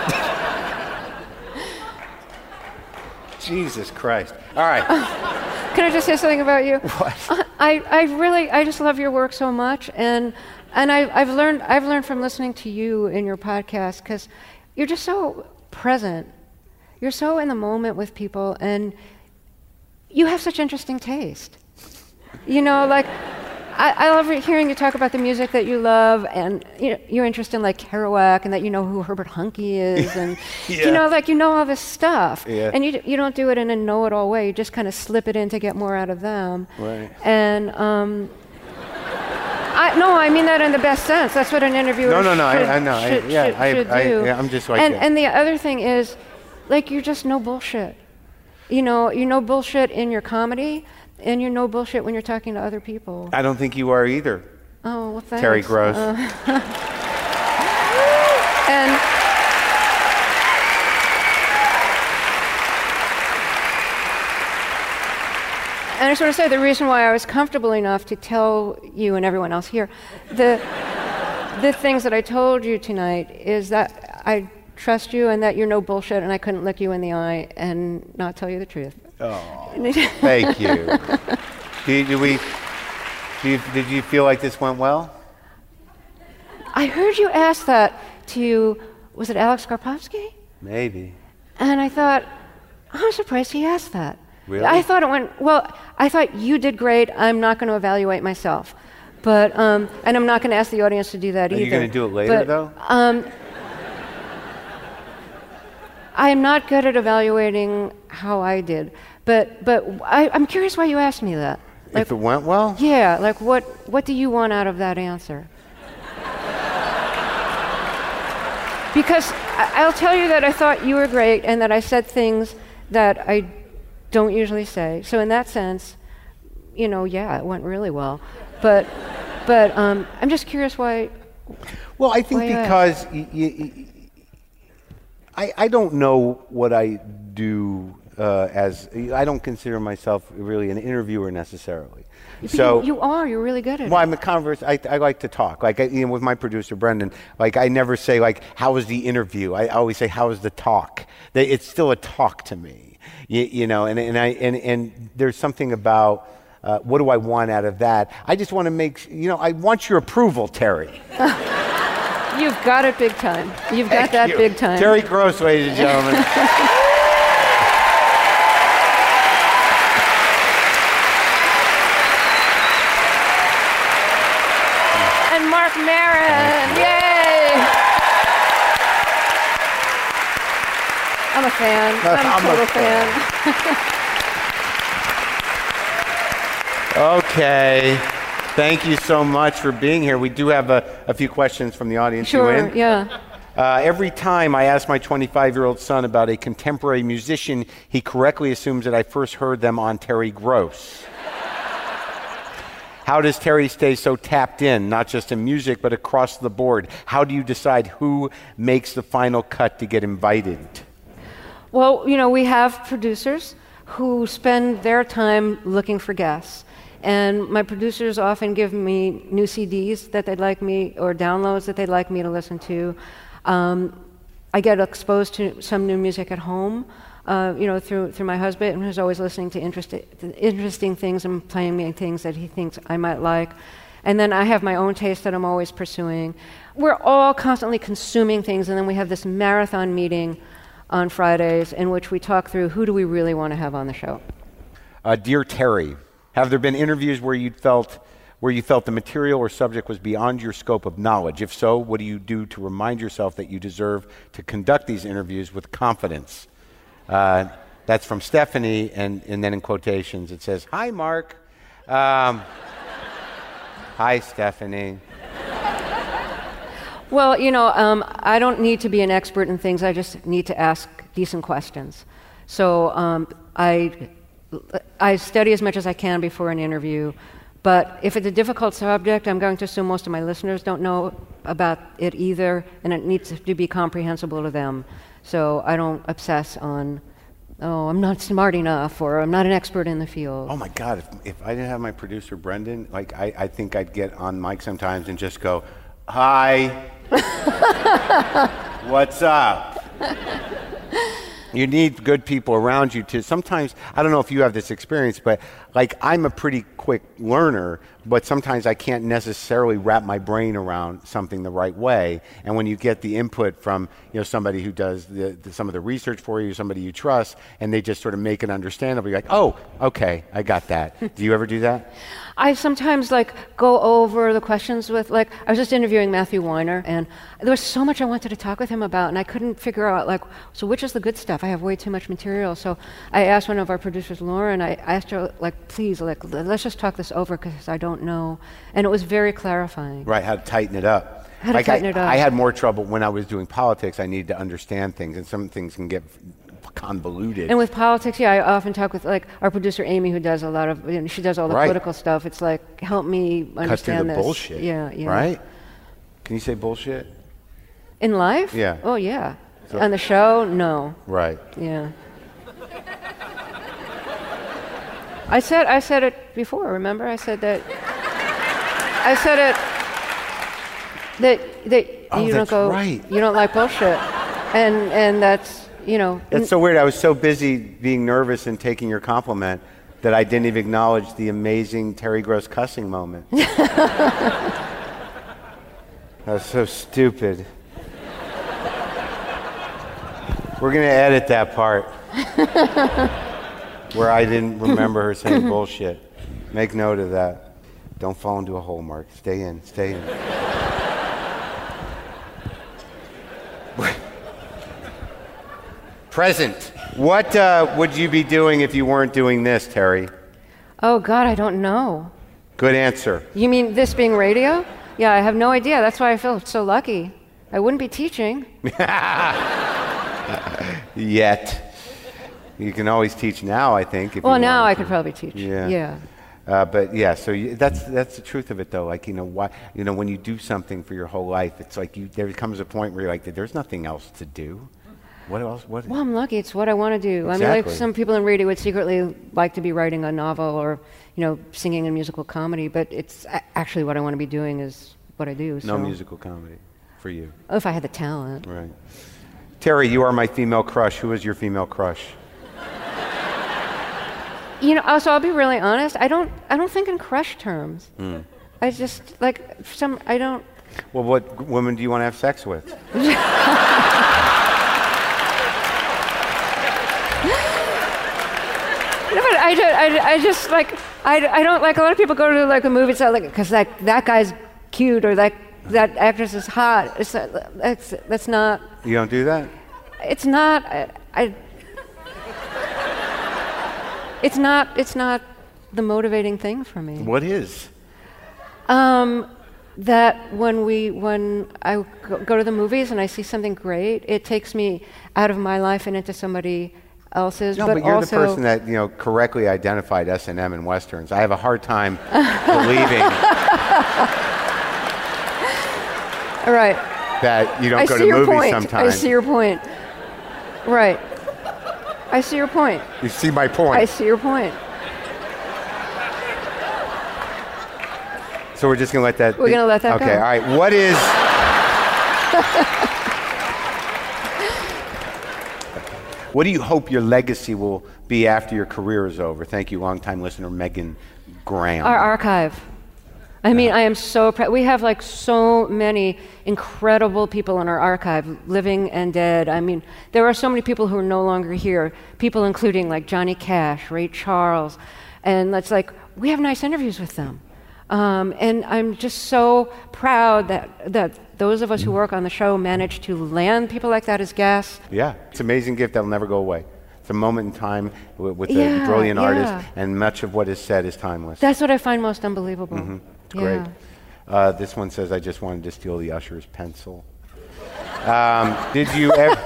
Jesus Christ. All right. Can I just say something about you? What? I, I really, I just love your work so much, and and I, I've learned, I've learned from listening to you in your podcast because you're just so present. You're so in the moment with people, and you have such interesting taste. You know, like I, I love hearing you talk about the music that you love, and you know, you're interested in like Kerouac, and that you know who Herbert Huncke is, and Yeah. you know, like you know all this stuff, Yeah. and you d- you don't do it in a know-it-all way. You just kind of slip it in to get more out of them. Right. And um, I no, I mean that in the best sense. That's what an interviewer No, no, no, I- should, I know. I- should, yeah, should, I- should I- do. yeah, I'm just like and that. and the other thing is, like you're just no bullshit. You know, you're no bullshit in your comedy, and you're no bullshit when you're talking to other people. I don't think you are either, Oh, well, thanks. Terry Gross. Uh, and and I just want to say the reason why I was comfortable enough to tell you and everyone else here the the things that I told you tonight is that I trust you and that you're no bullshit, and I couldn't look you in the eye and not tell you the truth. Oh, thank you. Did, did we? Did you, did you feel like this went well? I heard you ask that to, was it Alex Karpovsky? Maybe. And I thought, I'm surprised he asked that. Really? I thought it went, well, I thought you did great. I'm not going to evaluate myself. But, um, and I'm not going to ask the audience to do that Are either. you going to do it later, But, though? Um, I'm not good at evaluating how I did. But, but I, I'm curious why you asked me that. Like, If it went well? yeah, like what, what do you want out of that answer? Because I- I'll tell you that I thought you were great and that I said things that I don't usually say. So in that sense, you know, yeah, it went really well. But, but um, I'm just curious why. Well, I think why because y- y- y- I, I don't know what I do uh, as, I don't consider myself really an interviewer necessarily. So you, you are, you're really good at well, it. I'm a converse. I, I like to talk. Like I, you know, with my producer Brendan, like I never say like, "How was the interview?" I always say, "How was the talk?" They, it's still a talk to me, you, you know. And and I and and there's something about uh, what do I want out of that? I just want to make, you know, I want your approval, Terry. You've got it big time. You've got Thank that you. big time. Terry Gross, ladies and gentlemen. Marc Maron, yay! I'm a fan. I'm, I'm a total a fan. fan. Okay. Thank you so much for being here. We do have a, a few questions from the audience. Sure, You in? yeah. Uh, every time I ask my twenty-five-year-old son about a contemporary musician, he correctly assumes that I first heard them on Terry Gross. How does Terry stay so tapped in, not just in music, but across the board? How do you decide who makes the final cut to get invited? Well, you know, we have producers who spend their time looking for guests. And my producers often give me new C Ds that they'd like me, or downloads that they'd like me to listen to. Um, I get exposed to some new music at home. Uh, you know, through through my husband, who's always listening to interesting interesting things and playing me things that he thinks I might like. And then I have my own taste that I'm always pursuing. We're all constantly consuming things, and then we have this marathon meeting on Fridays in which we talk through who do we really want to have on the show. Uh, Dear Terry, have there been interviews where you felt where you felt the material or subject was beyond your scope of knowledge? If so, what do you do to remind yourself that you deserve to conduct these interviews with confidence? Uh, that's from Stephanie, and, and then in quotations it says, "Hi, Mark." Um, hi, Stephanie. Well, you know, um, I don't need to be an expert in things. I just need to ask decent questions. So um, I, I study as much as I can before an interview. But if it's a difficult subject, I'm going to assume most of my listeners don't know about it either, and it needs to be comprehensible to them. So I don't obsess on, oh, I'm not smart enough, or I'm not an expert in the field. Oh my God, if, if I didn't have my producer Brendan, like I, I think I'd get on mic sometimes and just go, "Hi, what's up?" You need good people around you to sometimes, I don't know if you have this experience, but like I'm a pretty quick learner, but sometimes I can't necessarily wrap my brain around something the right way. And when you get the input from, you know, somebody who does the, the, some of the research for you, somebody you trust, and they just sort of make it understandable, you're like, "Oh, okay, I got that." Do you ever do that? I sometimes like go over the questions with, like, I was just interviewing Matthew Weiner, and there was so much I wanted to talk with him about, and I couldn't figure out, like, so which is the good stuff? I have way too much material. So I asked one of our producers, Lauren, I asked her, like, please, like, let's just talk this over because I don't know. And it was very clarifying. Right, how to tighten it up. How to like tighten I, it up. I had more trouble when I was doing politics. I needed to understand things, and some things can get convoluted. And with politics, yeah, I often talk with, like, our producer Amy, who does a lot of, you know, she does all the Right. political stuff. It's like, help me understand Cut through the this. bullshit. Yeah, yeah. Right? Can you say bullshit? In life? Yeah. Oh, yeah. So- On the show, no. Right. Yeah. I said I said it before, remember? I said that I said it that that Oh, you that's don't go right. you don't like bullshit. And and that's, you know, That's so weird. I was so busy being nervous and taking your compliment that I didn't even acknowledge the amazing Terry Gross cussing moment. That was so stupid. We're going to edit that part where I didn't remember her saying bullshit. Make note of that. Don't fall into a hole, Mark. Stay in. Stay in. Present. What uh, would you be doing if you weren't doing this, Terry? oh God, I don't know. Good answer. You mean this being radio? Yeah, I have no idea. That's why I feel so lucky. I wouldn't be teaching. Yet. You can always teach now, I think. If Well, you now wanted I to. could probably teach. Yeah. Yeah. Uh, but yeah, so you, that's that's the truth of it, though. Like, you know, why, you know, when you do something for your whole life, it's like you there comes a point where you're like, there's nothing else to do. What else? What? Well, I'm lucky. It's what I want to do. Exactly. I mean, like some people in radio would secretly like to be writing a novel or, you know, singing a musical comedy, but it's a- actually what I want to be doing is what I do. No so. musical comedy for you. Oh, if I had the talent. Right. Terry, you are my female crush. Who is your female crush? You know, also I'll be really honest. I don't. I don't think in crush terms. Mm. I just like some. I don't. Well, what woman do you want to have sex with? No, but I, just, I, I just like I, I don't like a lot of people go to like a movie so like because that that guy's cute or that that actress is hot. It's not, that's that's not. You don't do that? It's not. I, I. It's not. It's not the motivating thing for me. What is? Um, that when we when I go, go to the movies and I see something great, it takes me out of my life and into somebody else's. No, but, but you're also the person that, you know, correctly identified S and M and Westerns. I have a hard time believing All right. that you don't I go see to your movies point. sometimes. I see your point. Right. I see your point. You see my point. I see your point. So we're just going to let that... We're going to let that okay, go. Okay, all right. What is... What do you hope your legacy will be after your career is over? Thank you, longtime listener Megan Graham. Our archive. I mean, I am so proud. We have like so many incredible people in our archive, living and dead. I mean, there are so many people who are no longer here. People including like Johnny Cash, Ray Charles, and it's like we have nice interviews with them. Um, and I'm just so proud that that those of us who work on the show manage to land people like that as guests. Yeah, it's an amazing gift that'll never go away. It's a moment in time with, with Yeah, a brilliant yeah. artist, and much of what is said is timeless. That's what I find most unbelievable. Mm-hmm. It's Yeah. great. Uh, this one says, I just wanted to steal the usher's pencil. Um, did you ever...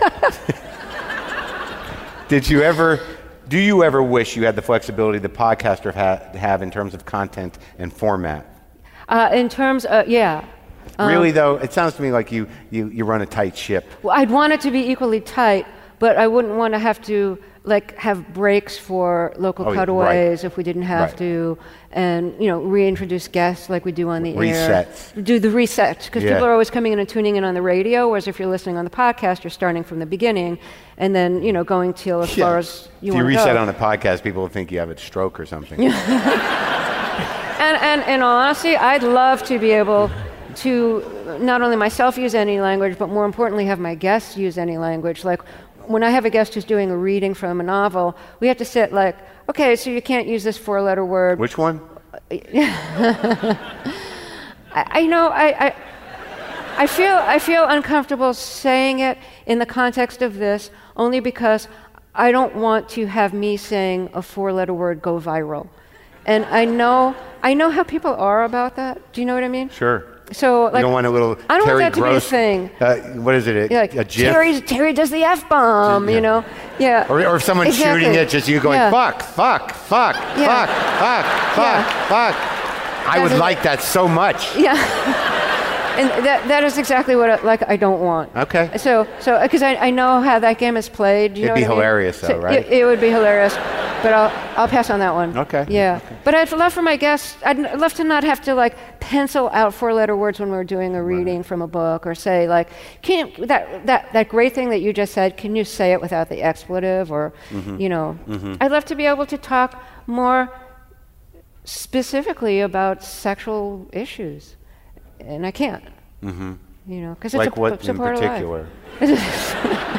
did you ever... Do you ever wish you had the flexibility the podcaster ha- have in terms of content and format? Uh, in terms of, yeah. Um, Really, though, it sounds to me like you, you, you run a tight ship. Well, I'd want it to be equally tight, but I wouldn't want to have to like have breaks for local Oh, yeah, cutaways right. if we didn't have Right. to, and you know, reintroduce guests like we do on the air. Resets. Do the resets because Yeah. people are always coming in and tuning in on the radio, whereas if you're listening on the podcast, you're starting from the beginning, and then you know going till as Yeah. far as you if want you to reset go. on a podcast, people will think you have a stroke or something. And, and in all honesty, I'd love to be able to not only myself use any language, but more importantly, have my guests use any language. Like when I have a guest who's doing a reading from a novel, we have to sit like, okay, so you can't use this four-letter word. Which one? I, I know I, I I feel I feel uncomfortable saying it in the context of this only because I don't want to have me saying a four-letter word go viral. And I know I know how people are about that. Do you know what I mean? Sure. So like you don't want a little I don't Terry want that Gross, to be a thing. Uh, what is it? A, Yeah, like, a GIF? Terry Terry does the F bomb, Yeah. you know? Yeah. Or, or if someone's Exactly. shooting it, just you going, Yeah. fuck, fuck, fuck, Yeah. fuck, fuck, fuck, Yeah. fuck. I would That's a- like that so much. Yeah. And that that is exactly what I, like I don't want. Okay. So so because I, I know how that game is played. Do you It'd know be what I mean? hilarious though, So right? It, it would be hilarious, but I'll I'll pass on that one. Okay. Yeah. But I'd love for my guests. I'd n- love to not have to like pencil out four-letter words when we're doing a reading from a book, or say like, can you, that that that great thing that you just said? Can you say it without the expletive? Or Mm-hmm. you know, I'd love to be able to talk more specifically about sexual issues, and I can't. Mm-hmm. You know, because it's Like a, what it's a in part particular? of life.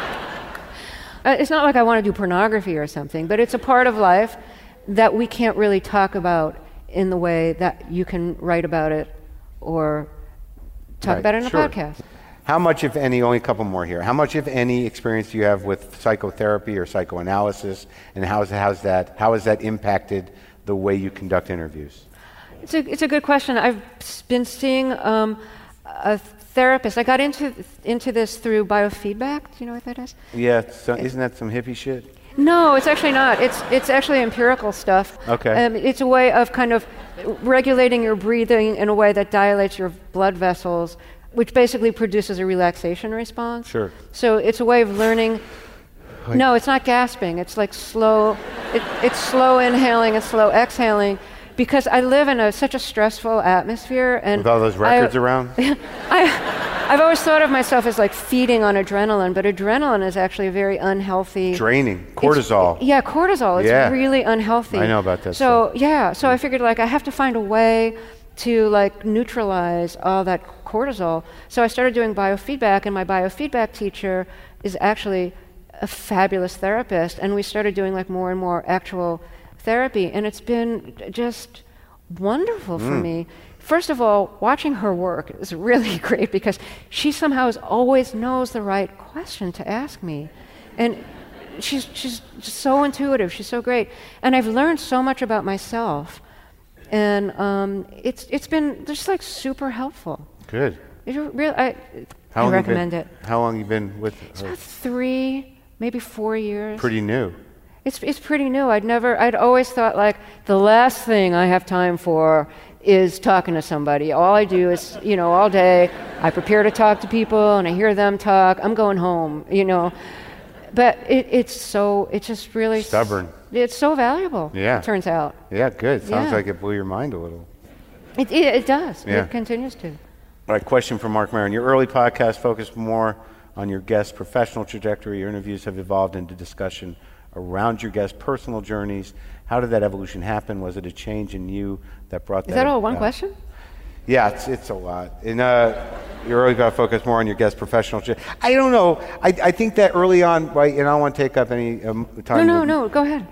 Uh, It's not like I want to do pornography or something, but it's a part of life that we can't really talk about in the way that you can write about it or talk Right, about it in a sure. podcast. How much, if any, only a couple more here. How much, if any, experience do you have with psychotherapy or psychoanalysis, and how's how's that how has that impacted the way you conduct interviews? It's a, it's a good question. I've s- been seeing um, a therapist. I got into into this through biofeedback. Do you know what that is? Yeah, so isn't that some hippie shit? No, it's actually not. It's it's actually empirical stuff. Okay. Um, it's a way of kind of regulating your breathing in a way that dilates your blood vessels, which basically produces a relaxation response. Sure. So it's a way of learning. Like- no, it's not gasping. It's like slow. It, it's slow inhaling and slow exhaling, because I live in a, such a stressful atmosphere, and With all those records I, around? I, I've always thought of myself as like feeding on adrenaline, but adrenaline is actually a very unhealthy. Draining. It's- Cortisol. yeah, cortisol. It's Yeah. really unhealthy. I know about that So stuff. yeah, so I figured like I have to find a way to like neutralize all that cortisol. So I started doing biofeedback, and my biofeedback teacher is actually a fabulous therapist, and we started doing like more and more actual therapy, and it's been just wonderful for Mm. me. First of all, watching her work is really great because she somehow is always knows the right question to ask me. And she's she's just so intuitive, she's so great. And I've learned so much about myself. And um, it's it's been just like super helpful. Good. It really, I, How I long you recommend been, it. How long you been with It's her? about three, maybe four years. Pretty new. It's it's pretty new. I'd never. I'd always thought like the last thing I have time for is talking to somebody. All I do is, you know, all day I prepare to talk to people and I hear them talk. I'm going home, you know. But it, it's so. It's just really s- Stubborn. It's so valuable. Yeah. It turns out. Yeah, good. Sounds Yeah. like it blew your mind a little. It it, it does. Yeah. It continues to. All right, question from Mark Maron. Your early podcast focused more on your guest's professional trajectory. Your interviews have evolved into discussion around your guest's personal journeys. How did that evolution happen? Was it a change in you that brought that Is that all one about? question? Yeah, it's it's a lot. And uh, your early podcast focused more on your guest's professional tra- I don't know. I, I think that early on, right, and I don't want to take up any um, No, time. no, no. Go ahead.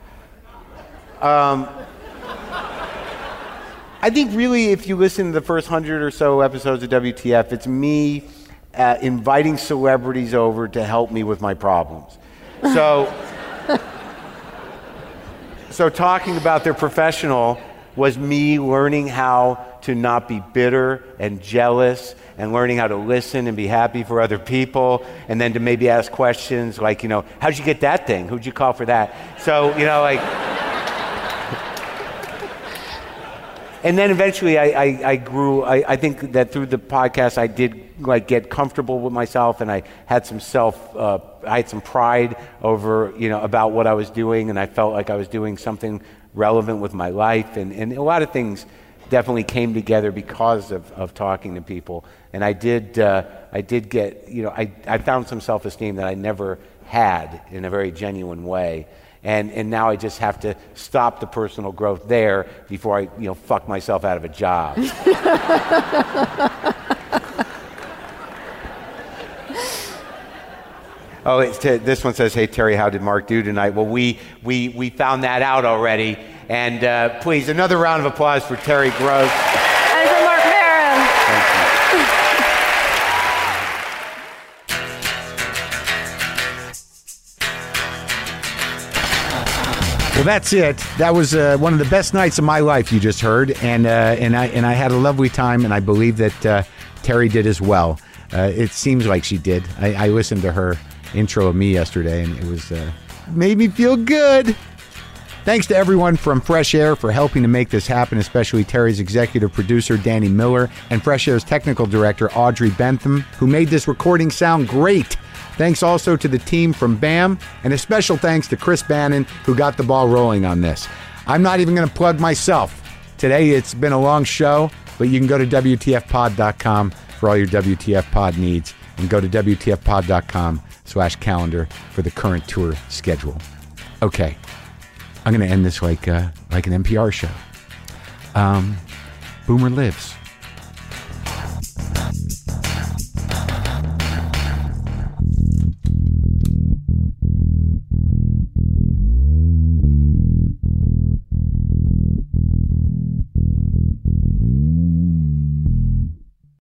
I think really if you listen to the first hundred or so episodes of W T F, it's me uh, inviting celebrities over to help me with my problems. So, so talking about their professional was me learning how to not be bitter and jealous, and learning how to listen and be happy for other people, and then to maybe ask questions like, you know, how'd you get that thing? Who'd you call for that? So, you know, like... And then eventually I, I, I grew, I, I think that through the podcast I did like get comfortable with myself, and I had some self, uh, I had some pride over, you know, about what I was doing, and I felt like I was doing something relevant with my life, and, and a lot of things definitely came together because of, of talking to people. And I did, uh, I did get, you know, I, I found some self-esteem that I never had in a very genuine way. And and now I just have to stop the personal growth there before I, you know, fuck myself out of a job. Oh, it's t- this one says, "Hey Terry, how did Mark do tonight?" Well, we we we found that out already. And uh, please, another round of applause for Terry Gross. And for Mark Maron. Well, that's it. That was uh, one of the best nights of my life you just heard, and uh, and I and I had a lovely time, and I believe that uh, Terry did as well. Uh, it seems like she did. I, I listened to her intro of me yesterday, and it was uh, made me feel good. Thanks to everyone from Fresh Air for helping to make this happen, especially Terry's executive producer, Danny Miller, and Fresh Air's technical director, Audrey Bentham, who made this recording sound great. Thanks also to the team from BAM, and a special thanks to Chris Bannon, who got the ball rolling on this. I'm not even going to plug myself. Today it's been a long show, but you can go to W T F pod dot com for all your W T F pod needs, and go to W T F pod dot com slash calendar for the current tour schedule. Okay, I'm going to end this like uh, like an N P R show. Um, Boomer lives.